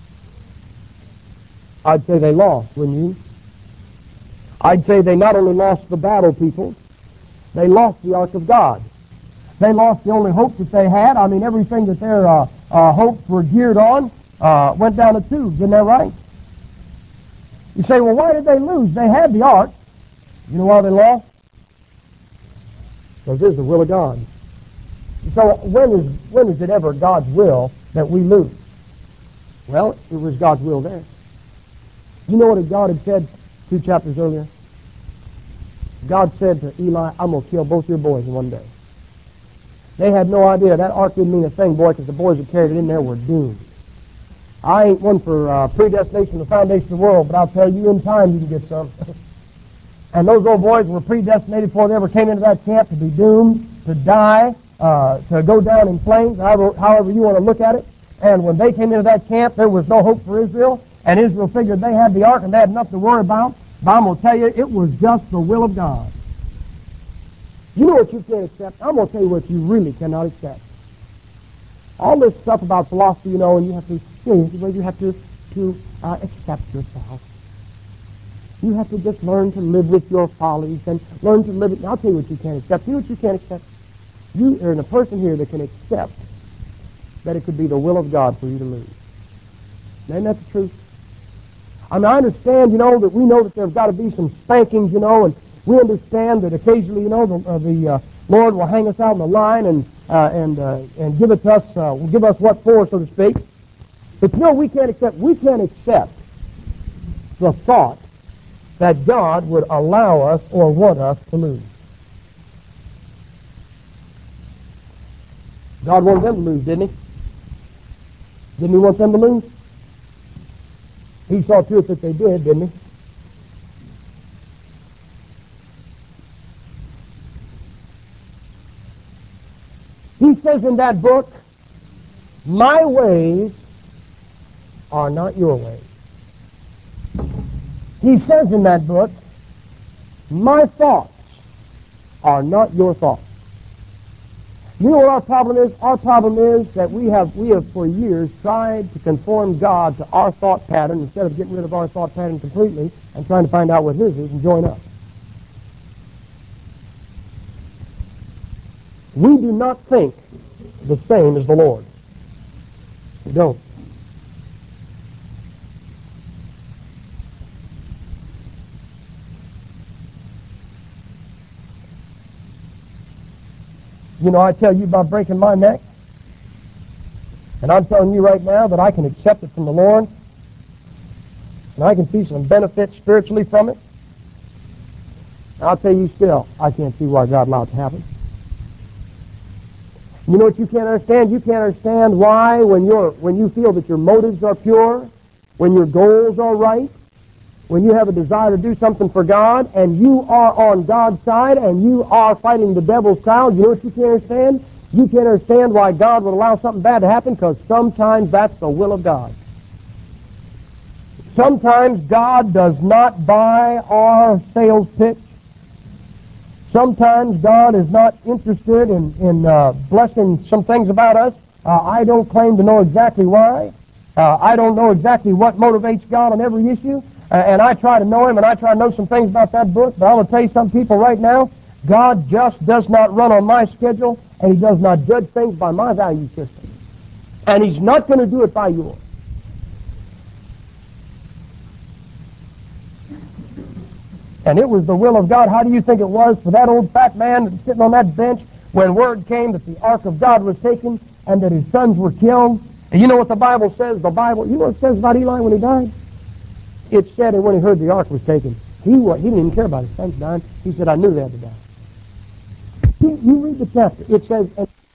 I'd say they lost, wouldn't you? I'd say they not only lost the battle, people, they lost the ark of God. They lost the only hope that they had. I mean, everything that their hopes were geared on went down the tubes. Isn't that right? You say, well, why did they lose? They had the ark. You know why they lost? Because it is the will of God. So when is it ever God's will that we lose? Well, it was God's will there. You know what God had said 2 chapters earlier? God said to Eli, I'm going to kill both your boys in one day. They had no idea. That ark didn't mean a thing, boy, because the boys that carried it in there were doomed. I ain't one for predestination of the foundation of the world, but I'll tell you, in time you can get some. And those old boys were predestinated before they ever came into that camp to be doomed, to die, to go down in flames, however you want to look at it. And when they came into that camp, there was no hope for Israel, and Israel figured they had the ark and they had nothing to worry about. But I'm going to tell you, it was just the will of God. You know what you can't accept? I'm going to tell you what you really cannot accept. All this stuff about philosophy, you know, and you have to, you have to accept yourself. You have to just learn to live with your follies and learn to live it. I'll tell you what you can't accept. You know what you can't accept? You are a person here that can accept that it could be the will of God for you to lose. Isn't that the truth? I mean, I understand, you know, that we know that there's got to be some spankings, you know, and we understand that occasionally, you know, the Lord will hang us out in the line and give it to us, will give us what for, so to speak. But you know, we can't accept the thought that God would allow us or want us to lose. God wanted them to lose, didn't he? Didn't he want them to lose? He saw to it that they did, didn't he? He says in that book, my ways are not your ways. He says in that book, my thoughts are not your thoughts. You know what our problem is? Our problem is that we have for years tried to conform God to our thought pattern instead of getting rid of our thought pattern completely and trying to find out what his is and join up. We do not think the same as the Lord. We don't. You know, I tell you about breaking my neck, and I'm telling you right now that I can accept it from the Lord, and I can see some benefit spiritually from it. I'll tell you still, I can't see why God allowed it to happen. You know what you can't understand? You can't understand why when you feel that your motives are pure, when your goals are right, when you have a desire to do something for God, and you are on God's side, and you are fighting the devil's cause, you know what you can't understand? You can't understand why God would allow something bad to happen, because sometimes that's the will of God. Sometimes God does not buy our sales pitch. Sometimes God is not interested in blessing some things about us. I don't claim to know exactly why. I don't know exactly what motivates God on every issue. And I try to know him, and I try to know some things about that book, but I'm going to tell you some people right now, God just does not run on my schedule, and he does not judge things by my value system. And he's not going to do it by yours. And it was the will of God. How do you think it was for that old fat man sitting on that bench when word came that the ark of God was taken and that his sons were killed. And you know what the Bible says? The Bible, you know what it says about Eli when he died? It said, and when he heard the ark was taken, he didn't even care about his sons dying. He said, I knew they had to die. You read the chapter. It says,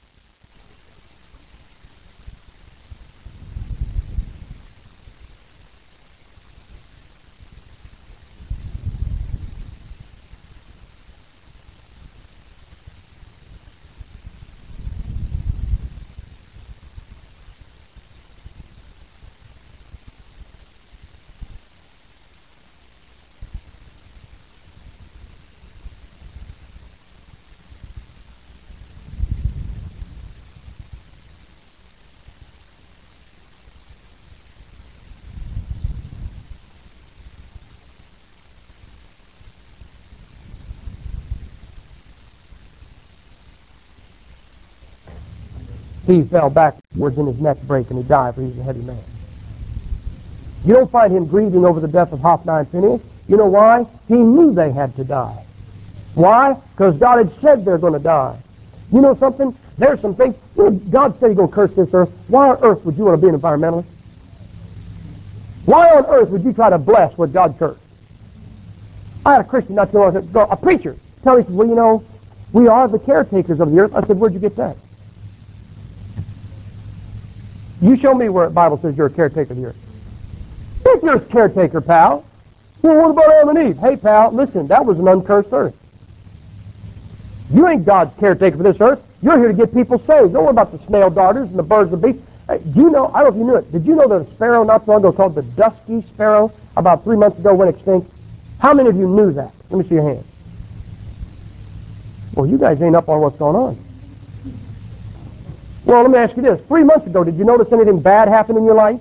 he fell backwards and his neck break and he died, for he was a heavy man. You don't find him grieving over the death of Hophni and Phinehas. You know why? He knew they had to die. Why? Because God had said they're going to die. You know something? There's some things. You know, God said he's going to curse this earth. Why on earth would you want to be an environmentalist? Why on earth would you try to bless what God cursed? I had a Christian not too long ago, a preacher, tell me, well, you know, we are the caretakers of the earth. I said, where'd you get that? You show me where the Bible says you're a caretaker of the earth. If you're a caretaker, pal. Well, what about Adam and Eve? Hey, pal, listen, that was an uncursed earth. You ain't God's caretaker for this earth. You're here to get people saved. Don't worry about the snail darters and the birds of the beast. Hey, do you know, I don't know if you knew it, did you know that a sparrow not so long ago called the dusky sparrow about 3 months ago went extinct? How many of you knew that? Let me see your hand. Well, you guys ain't up on what's going on. Well, let me ask you this. 3 months ago, did you notice anything bad happen in your life?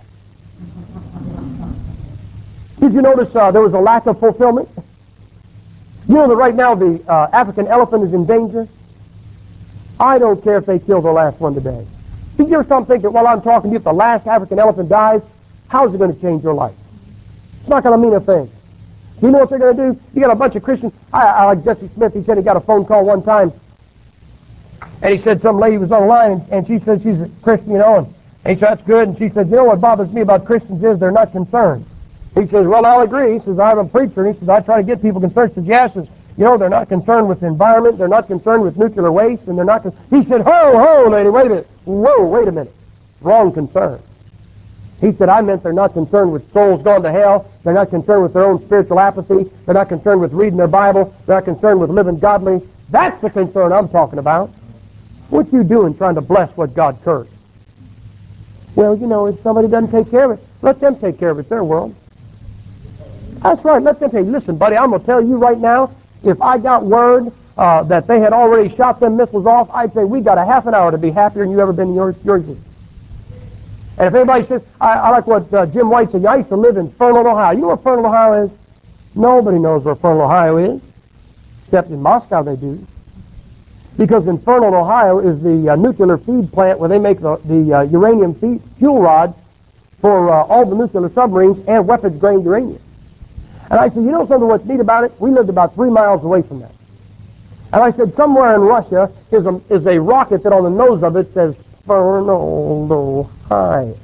Did you notice there was a lack of fulfillment? You know that right now the African elephant is in danger? I don't care if they kill the last one today. Did you ever stop thinking, while I'm talking to you, if the last African elephant dies, how's it going to change your life? It's not going to mean a thing. Do you know what they're going to do? You got a bunch of Christians. I like Jesse Smith. He said he got a phone call one time. And he said some lady was on the line, and she said she's a Christian, you know, and he said, that's good. And she said, you know what bothers me about Christians is they're not concerned. He says, well, I'll agree. He says, I'm a preacher. And he says, I try to get people concerned. He says, yes, you know, they're not concerned with the environment. They're not concerned with nuclear waste. And they're not He said, ho, lady, wait a minute. Whoa, wait a minute. Wrong concern. He said, I meant they're not concerned with souls going to hell. They're not concerned with their own spiritual apathy. They're not concerned with reading their Bible. They're not concerned with living godly. That's the concern I'm talking about. What you doing trying to bless what God cursed? Well, you know, if somebody doesn't take care of it, let them take care of it. It's their world. That's right. Let them take. Listen, buddy, I'm going to tell you right now, if I got word that they had already shot them missiles off, I'd say we got a half an hour to be happier than you ever been in your existence. And if anybody says, I like what Jim White said, I used to live in Fernald, Ohio. You know where Fernald, Ohio is? Nobody knows where Fernald, Ohio is, except in Moscow they do. Because in Fernald, Ohio is the nuclear feed plant where they make the uranium fuel rods for all the nuclear submarines and weapons-grade uranium. And I said, you know something what's neat about it? We lived about 3 miles away from that. And I said, somewhere in Russia is a rocket that on the nose of it says Fernald, Ohio.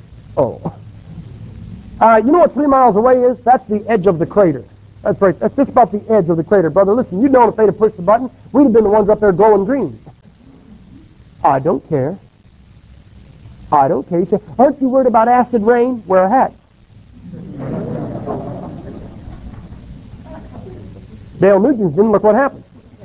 You know what 3 miles away is? That's the edge of the crater. That's right. That's just about the edge of the crater. Brother, listen, you know if they'd have pushed the button, we'd have been the ones up there glowing green. I don't care. I don't care. He said, aren't you worried about acid rain? Wear a hat. Dale Nugent didn't. Look what happened.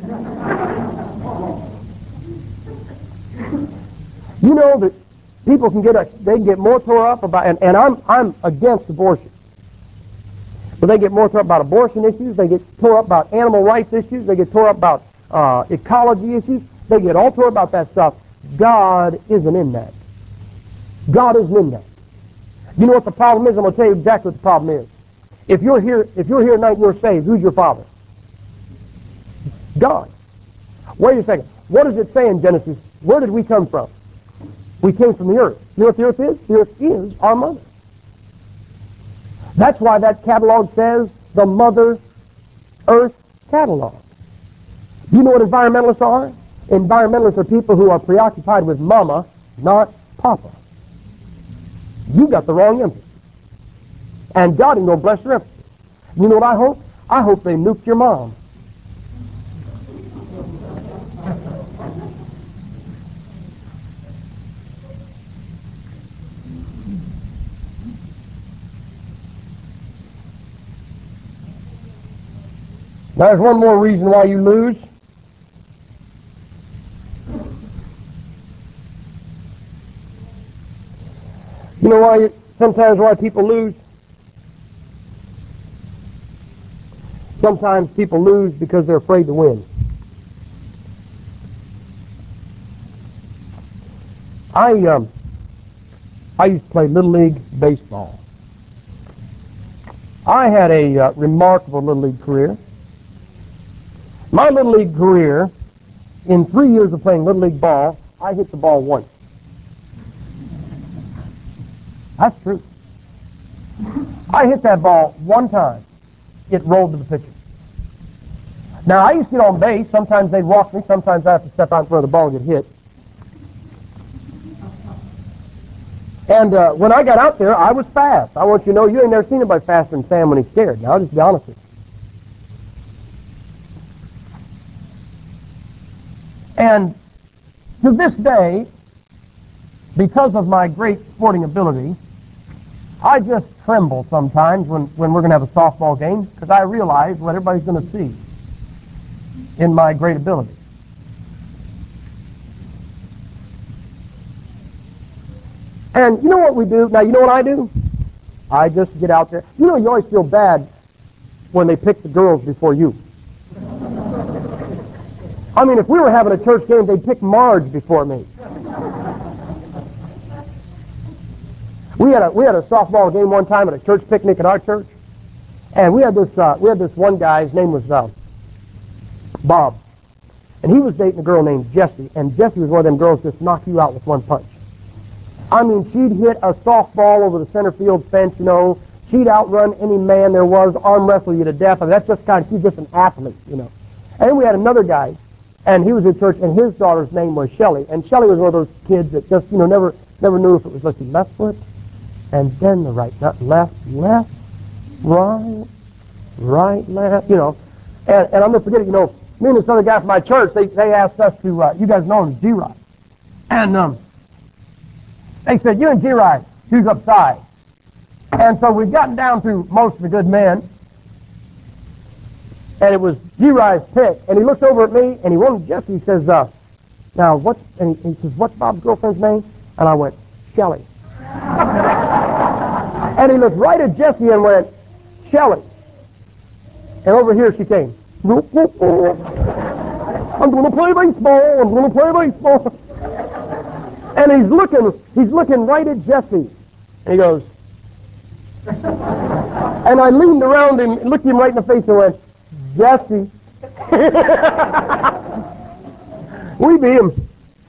You know that people can get more tore up about, and I'm against abortion. But they get more tore up about abortion issues, they get tore up about animal rights issues, they get tore up about ecology issues, they get all tore up about that stuff. God isn't in that. God isn't in that. You know what the problem is? I'm going to tell you exactly what the problem is. If you're here tonight and you're saved, who's your father? God. Wait a second. What does it say in Genesis? Where did we come from? We came from the earth. You know what the earth is? The earth is our mother. That's why that catalog says the Mother Earth Catalog. You know what environmentalists are? Environmentalists are people who are preoccupied with mama, not papa. You got the wrong emphasis. And God ain't going to bless your emphasis. You know what I hope? I hope they nuked your mom. There's one more reason why you lose. You know why sometimes why people lose? Sometimes people lose because they're afraid to win. I used to play Little League baseball. I had a remarkable Little League career. My Little League career, in 3 years of playing Little League ball, I hit the ball once. That's true. I hit that ball one time. It rolled to the pitcher. Now, I used to get on base. Sometimes they'd walk me. Sometimes I have to step out in front of the ball and get hit. And when I got out there, I was fast. I want you to know, you ain't never seen anybody faster than Sam when he's scared. Now, I'll just be honest with you. And to this day, because of my great sporting ability, I just tremble sometimes when we're going to have a softball game because I realize what everybody's going to see in my great ability. And you know what we do? Now, you know what I do? I just get out there. You know, you always feel bad when they pick the girls before you. I mean, if we were having a church game, they'd pick Marge before me. We had a softball game one time at a church picnic at our church, and we had this one guy. His name was Bob, and he was dating a girl named Jessie, and Jessie was one of them girls just knock you out with one punch. I mean, she'd hit a softball over the center field fence, you know. She'd outrun any man there was, arm wrestle you to death. I mean, that's just she's just an athlete, you know. And then we had another guy, and he was in church, and his daughter's name was Shelley, and Shelley was one of those kids that just, you know, never knew if it was, let's see, left foot, and then the right, not left, right, left, you know. And I'm never forget it, you know, me and this other guy from my church, they asked us to, you guys know him as G-Rod. And they said, you and G-Rod, who's upside? And so we've gotten down through most of the good men, and it was G-Rod's pick, and he looked over at me, and he wanted Jesse, he says, now, what's, and he says, what's Bob's girlfriend's name? And I went, Shelley. And he looked right at Jessie and went, Shelley. And over here she came. I'm going to play baseball. I'm going to play baseball. And he's looking right at Jessie. And he goes, and I leaned around him and looked him right in the face and went, Jessie. We beat him.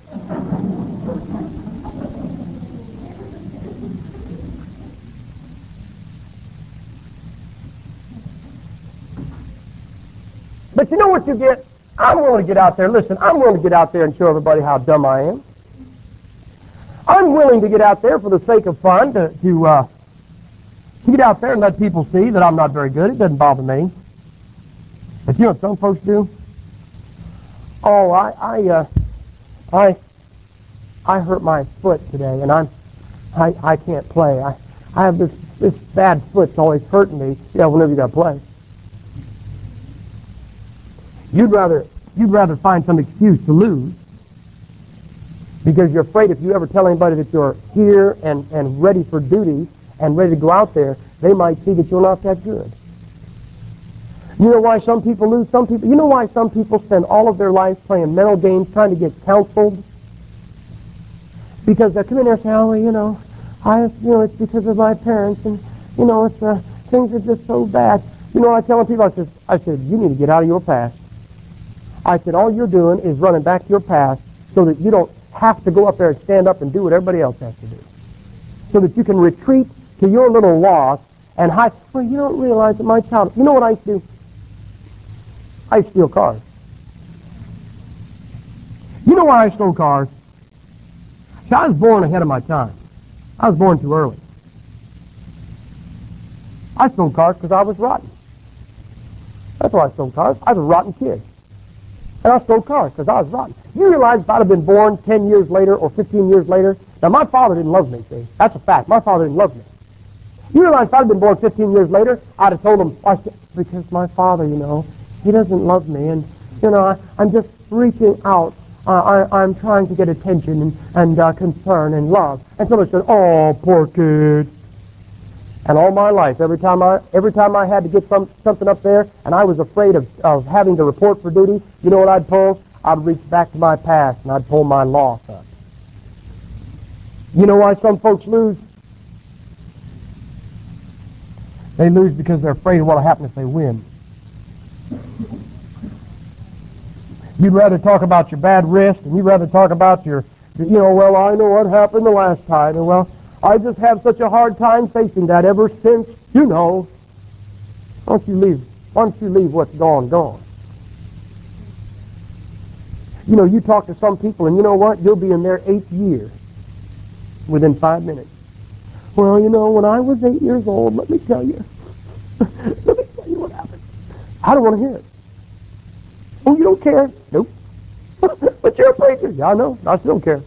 But you know what you get? I'm willing to get out there. Listen, I'm willing to get out there and show everybody how dumb I am. I'm willing to get out there for the sake of fun to get out there and let people see that I'm not very good. It doesn't bother me. But you know what some folks do? Oh, I hurt my foot today, and I can't play. I have this bad foot. It's always hurting me. Yeah, whenever you got to play. You'd rather find some excuse to lose because you're afraid if you ever tell anybody that you're here and ready for duty and ready to go out there, they might see that you're not that good. You know why some people lose? You know why some people spend all of their life playing mental games trying to get counseled? Because they come in there and say, oh, you know, it's because of my parents, and you know, it's things are just so bad. You know what I tell people? I said, you need to get out of your past. I said, all you're doing is running back to your past so that you don't have to go up there and stand up and do what everybody else has to do. So that you can retreat to your little loss and hide. Well, you don't realize that my child, you know what I used to do? I used to steal cars. You know why I stole cars? See, I was born ahead of my time. I was born too early. I stole cars because I was rotten. That's why I stole cars. I was a rotten kid. And I stole cars because I was rotten. You realize if I'd have been born 10 years later or 15 years later, now my father didn't love me, see? That's a fact. My father didn't love me. You realize if I'd have been born 15 years later, I'd have told him, because my father, he doesn't love me, and, I'm just reaching out. I'm trying to get attention and concern and love. And somebody said, oh, poor kid. And all my life, every time I had to get something up there, and I was afraid of having to report for duty, you know what I'd pull? I'd reach back to my past, and I'd pull my loss up. You know why some folks lose? They lose because they're afraid of what will happen if they win. You'd rather talk about your bad wrist, and you'd rather talk about your, well, I know what happened the last time, and well, I just have such a hard time facing that ever since, Why don't you leave what's gone? You talk to some people, and you know what? You'll be in their 8th year within 5 minutes. Well, when I was 8 years old, let me tell you. Let me tell you what happened. I don't want to hear it. Oh, you don't care? Nope. But you're a preacher. Yeah, I know. I still don't care.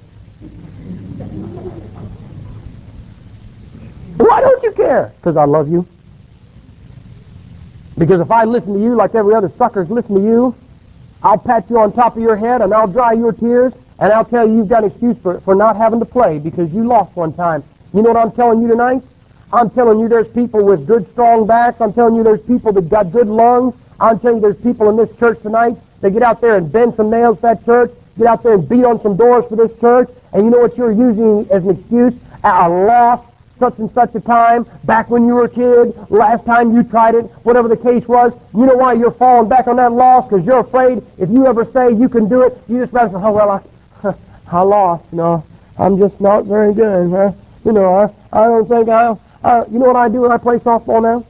Why don't you care? Because I love you. Because if I listen to you like every other sucker's listen to you, I'll pat you on top of your head and I'll dry your tears and I'll tell you you've got an excuse for not having to play because you lost one time. You know what I'm telling you tonight? I'm telling you there's people with good strong backs. I'm telling you there's people that got good lungs. I'm telling you there's people in this church tonight that get out there and bend some nails for that church, get out there and beat on some doors for this church, and you know what you're using as an excuse? I lost such and such a time, back when you were a kid, last time you tried it, whatever the case was. You know why you're falling back on that loss? Because you're afraid if you ever say you can do it, you just rather say, oh, well, I lost. I'm just not very good. Huh? I don't think you know what I do when I play softball now?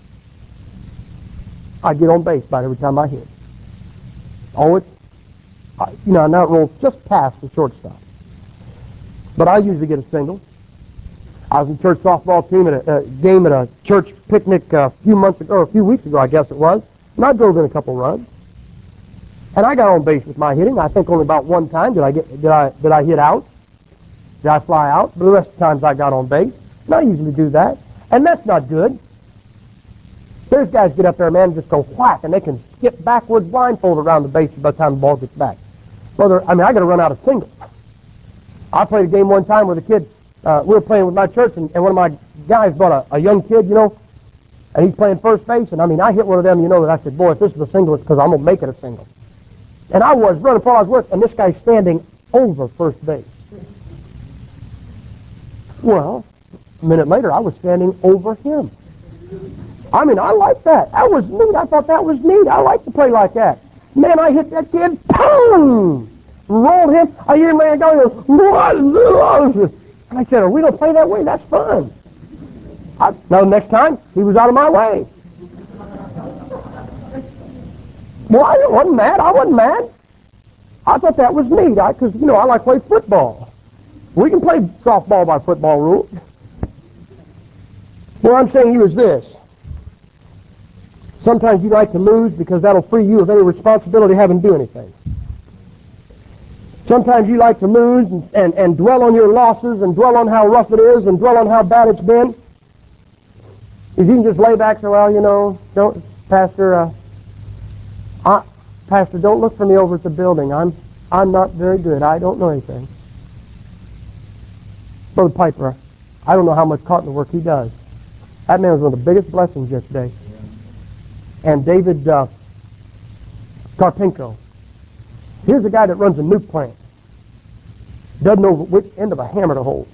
I get on base about every time I hit. Oh, now it rolls just past the shortstop. But I usually get a single. I was in church softball team at a game at a church picnic a few weeks ago, I guess it was, and I drove in a couple runs. And I got on base with my hitting. I think only about one time did I hit out. Did I fly out? But the rest of the times I got on base. And I usually do that. And that's not good. There's guys get up there, man, and just go whack, and they can skip backwards blindfolded around the bases by the time the ball gets back. Brother, I got to run out of singles. I played a game one time with a kid. We were playing with my church, and one of my guys brought a young kid, and he's playing first base, and I hit one of them, that I said, boy, if this is a single, it's because I'm going to make it a single. And I was running for all I was worth, and this guy's standing over first base. Well, a minute later, I was standing over him. I like that. That was neat. I thought that was neat. I like to play like that. Man, I hit that kid, boom! Rolled him. I hear him laying down, and he goes, and I said, are we going to play that way? That's fun. Now, the next time, he was out of my way. Well, I wasn't mad. I thought that was neat, because, I like to play football. We can play softball by football rules. What I'm saying to you is this. Sometimes you like to lose because that'll free you of any responsibility having to do anything. Sometimes you like to lose and dwell on your losses and dwell on how rough it is and dwell on how bad it's been. If you can just lay back and say, well, don't, Pastor, Pastor, don't look for me over at the building. I'm not very good. I don't know anything. Brother Piper, I don't know how much carpenter work he does. That man was one of the biggest blessings yesterday. And David Karpenko. Here's a guy that runs a nuke plant. Doesn't know which end of a hammer to hold.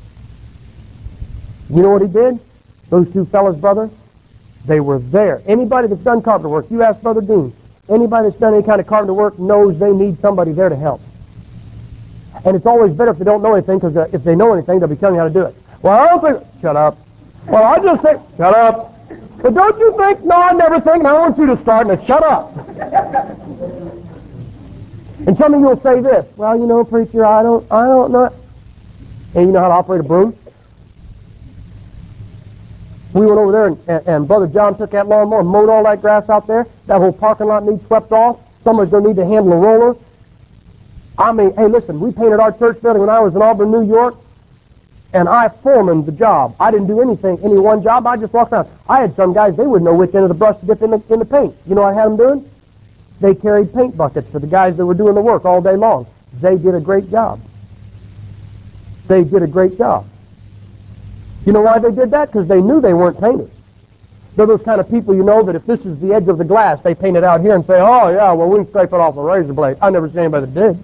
You know what he did? Those two fellas, brother, they were there. Anybody that's done carpenter work, you ask Brother Dean, anybody that's done any kind of carpenter work knows they need somebody there to help. And it's always better if they don't know anything, because if they know anything, they'll be telling you how to do it. Well, I don't think... Shut up. Well, I just think... Shut up. But don't you think... No, I never think, and I want you to start, and shut up. And some of you will say this, well, you know, preacher, I don't know. And you know how to operate a broom? We went over there and Brother John took that lawnmower and mowed all that grass out there. That whole parking lot needs swept off. Somebody's going to need to handle a roller. I mean, hey, listen, we painted our church building when I was in Auburn, New York, and I foremaned the job. I didn't do any one job. I just walked around. I had some guys, they wouldn't know which end of the brush to dip in the paint. You know what I had them doing? They carried paint buckets for the guys that were doing the work all day long. They did a great job. They did a great job. You know why they did that? Because they knew they weren't painters. They're those kind of people, you know, that if this is the edge of the glass, they paint it out here and say, oh, yeah, well, we can scrape it off a razor blade. I've never seen anybody that did.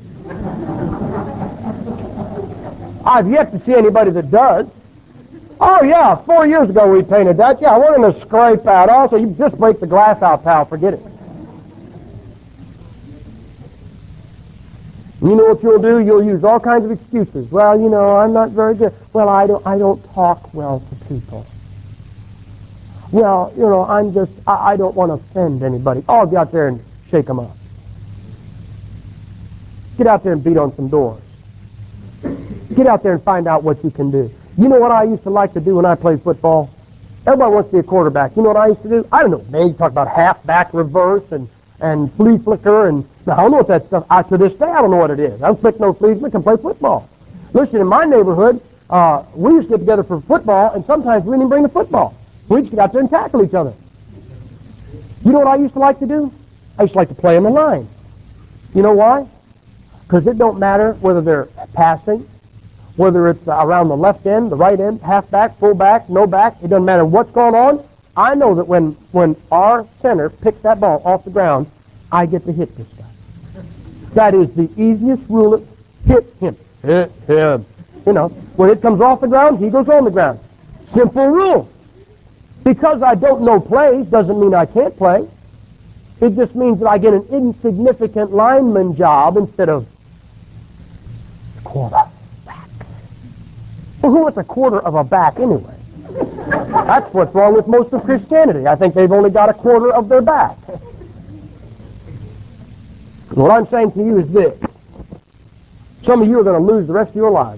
I've yet to see anybody that does. Oh, yeah, 4 years ago we painted that. Yeah, we're going to scrape out. Also, you just break the glass out, pal. Forget it. You know what you'll do? You'll use all kinds of excuses. Well, you know, I'm not very good. Well, I don't talk well to people. Well, you know, I don't want to offend anybody. Oh, get out there and shake them up. Get out there and beat on some doors. Get out there and find out what you can do. You know what I used to like to do when I played football? Everybody wants to be a quarterback. You know what I used to do? I don't know, man, you talk about halfback, reverse, and flea flicker, and I don't know what that stuff, to this day I don't know what it is. I don't flick no fleas, we can play football. Listen, in my neighborhood, we used to get together for football, and sometimes we didn't even bring the football. We just get out there and tackle each other. You know what I used to like to do? I used to like to play in the line. You know why? Because it don't matter whether they're passing, whether it's around the left end, the right end, halfback, fullback, no back, it doesn't matter what's going on. I know that when our center picks that ball off the ground, I get to hit this guy. That is the easiest rule. Hit him. Hit him. You know, when it comes off the ground, he goes on the ground. Simple rule. Because I don't know plays doesn't mean I can't play. It just means that I get an insignificant lineman job instead of quarterback. Well, who wants a quarter of a back anyway? That's what's wrong with most of Christianity. I think they've only got a quarter of their back. What I'm saying to you is this. Some of you are going to lose the rest of your lives.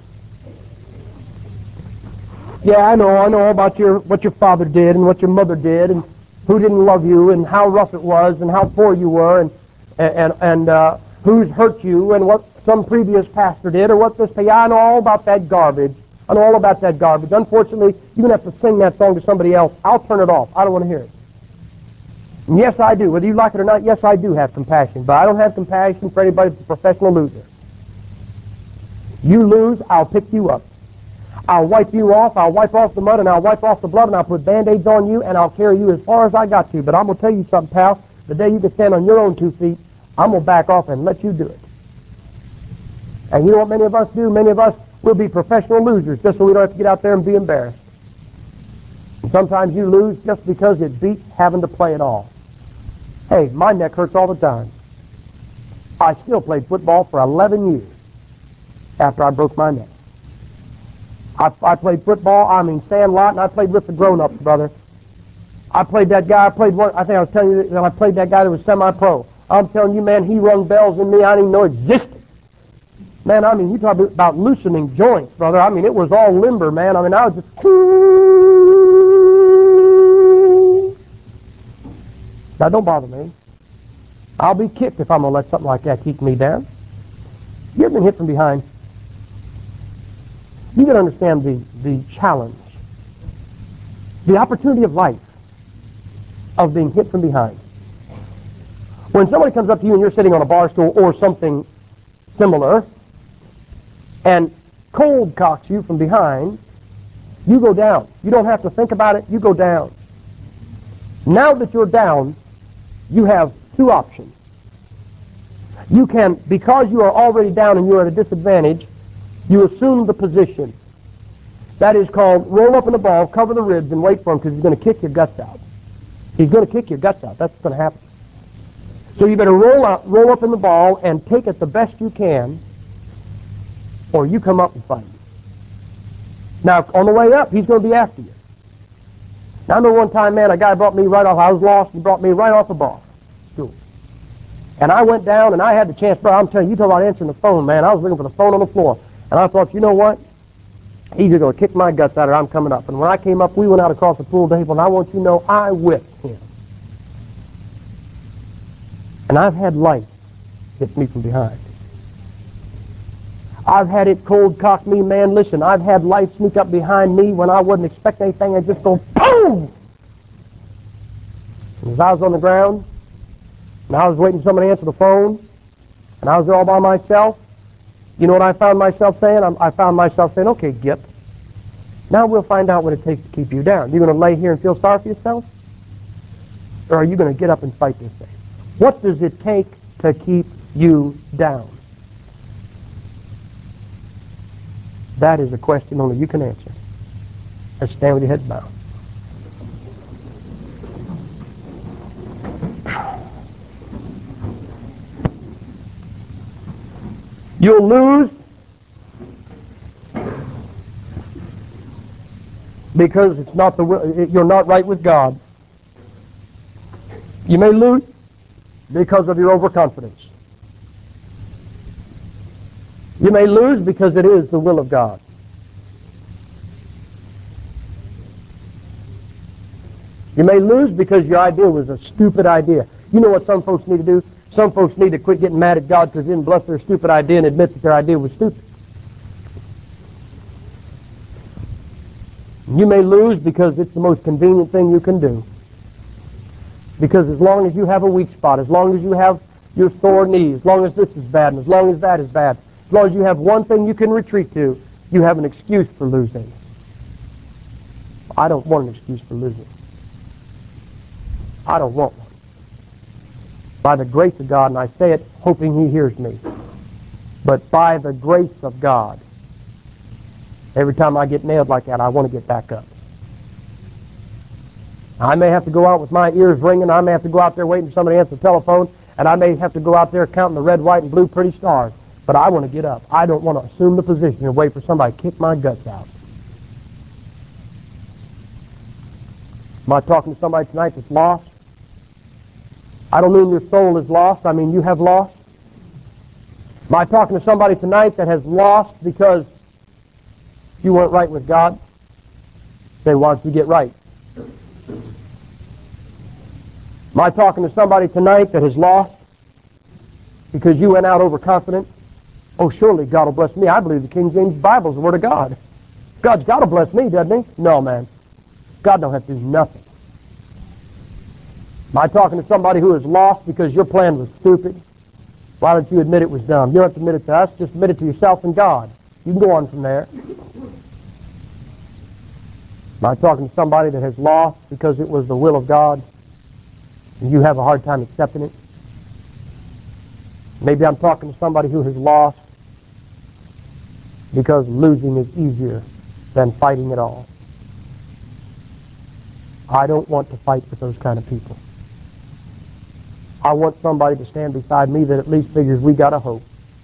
Yeah, I know about what your father did and what your mother did and who didn't love you and how rough it was and how poor you were and who's hurt you and what some previous pastor did or what this. Yeah, I know all about that garbage. I know all about that garbage. Unfortunately, you're going to have to sing that song to somebody else. I'll turn it off. I don't want to hear it. And yes, I do. Whether you like it or not, yes, I do have compassion. But I don't have compassion for anybody that's a professional loser. You lose, I'll pick you up. I'll wipe you off. I'll wipe off the mud and I'll wipe off the blood and I'll put Band-Aids on you and I'll carry you as far as I got to. But I'm going to tell you something, pal. The day you can stand on your own 2 feet, I'm going to back off and let you do it. And you know what many of us do? Many of us will be professional losers just so we don't have to get out there and be embarrassed. And sometimes you lose just because it beats having to play it all. Hey, my neck hurts all the time. I still played football for 11 years after I broke my neck. I played football, sandlot, and I played with the grown-ups, brother. I played that guy, I think I was telling you that I played that guy that was semi-pro. I'm telling you, man, he rung bells in me I didn't even know existed. Man, you talk about loosening joints, brother. It was all limber, man. I was just... Now, don't bother me. I'll be kicked if I'm going to let something like that keep me down. You ever been hit from behind? You got to understand the challenge, the opportunity of life of being hit from behind. When somebody comes up to you and you're sitting on a bar stool or something similar and cold cocks you from behind, you go down. You don't have to think about it. You go down. Now that you're down, you have 2 options. You can, because you are already down and you're at a disadvantage, you assume the position. That is called roll up in the ball, cover the ribs, and wait for him because he's going to kick your guts out. He's going to kick your guts out. That's what's going to happen. So you better roll up in the ball and take it the best you can, or you come up and fight. Now, on the way up, he's going to be after you. Now, I remember one time, man, a guy brought me right off. I was lost. He brought me right off the bar stool. And I went down and I had the chance, bro, I'm telling you, you talk about answering the phone, man. I was looking for the phone on the floor. And I thought, you know what? He's either going to kick my guts out or I'm coming up. And when I came up, we went out across the pool table, and I want you to know I whipped him. And I've had life hit me from behind. I've had it cold cock me, man. Listen, I've had life sneak up behind me when I wasn't expecting anything and just go boom! And as I was on the ground, and I was waiting for somebody to answer the phone, and I was there all by myself, you know what I found myself saying? I found myself saying, okay, Gip, now we'll find out what it takes to keep you down. You're going to lay here and feel sorry for yourself? Or are you going to get up and fight this thing? What does it take to keep you down? That is a question only you can answer. Let's stand with your head bowed. You'll lose because it's not the will, you're not right with God. You may lose because of your overconfidence. You may lose because it is the will of God. You may lose because your idea was a stupid idea. You know what some folks need to do? Some folks need to quit getting mad at God because he didn't bless their stupid idea and admit that their idea was stupid. You may lose because it's the most convenient thing you can do. Because as long as you have a weak spot, as long as you have your sore knee, as long as this is bad, and as long as that is bad, as long as you have one thing you can retreat to, you have an excuse for losing. I don't want an excuse for losing. I don't want one. By the grace of God, and I say it hoping he hears me, but by the grace of God, every time I get nailed like that, I want to get back up. I may have to go out with my ears ringing. I may have to go out there waiting for somebody to answer the telephone. And I may have to go out there counting the red, white, and blue pretty stars. But I want to get up. I don't want to assume the position and wait for somebody to kick my guts out. Am I talking to somebody tonight that's lost? I don't mean your soul is lost. I mean you have lost. Am I talking to somebody tonight that has lost because you weren't right with God? Say, why don't you get right? Am I talking to somebody tonight that has lost because you went out overconfident? Oh, surely God will bless me. I believe the King James Bible is the Word of God. God's got to bless me, doesn't he? No, man. God don't have to do nothing. Am I talking to somebody who is lost because your plan was stupid? Why don't you admit it was dumb? You don't have to admit it to us. Just admit it to yourself and God. You can go on from there. Am I talking to somebody that has lost because it was the will of God and you have a hard time accepting it? Maybe I'm talking to somebody who has lost because losing is easier than fighting at all. I don't want to fight with those kind of people. I want somebody to stand beside me that at least figures we got a hope.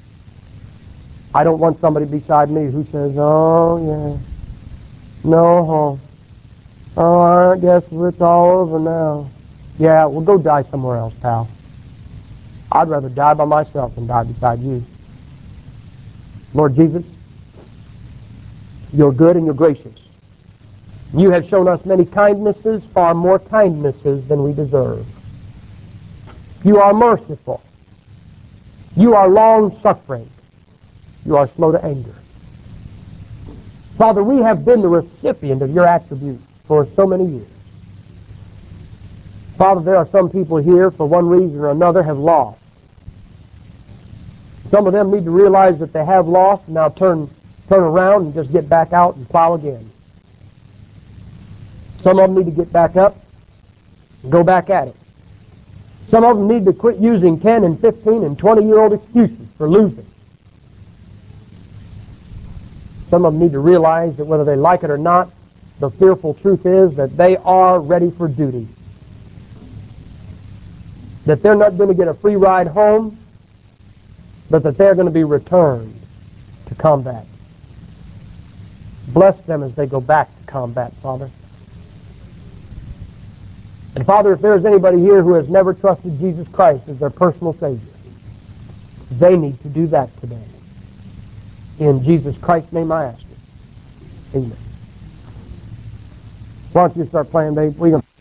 I don't want somebody beside me who says, oh, yeah, no, oh, I guess it's all over now. Yeah, well, go die somewhere else, pal. I'd rather die by myself than die beside you. Lord Jesus, you're good and you're gracious. You have shown us many kindnesses, far more kindnesses than we deserve. You are merciful. You are long-suffering. You are slow to anger. Father, we have been the recipient of your attributes for so many years. Father, there are some people here, for one reason or another, have lost. Some of them need to realize that they have lost and now turn around and just get back out and plow again. Some of them need to get back up and go back at it. Some of them need to quit using 10 and 15 and 20-year-old excuses for losing. Some of them need to realize that whether they like it or not, the fearful truth is that they are ready for duty. That they're not going to get a free ride home, but that they're going to be returned to combat. Bless them as they go back to combat, Father. And Father, if there's anybody here who has never trusted Jesus Christ as their personal Savior, They need to do that today. In Jesus Christ's name I ask it. Amen. Why don't you start playing, Dave?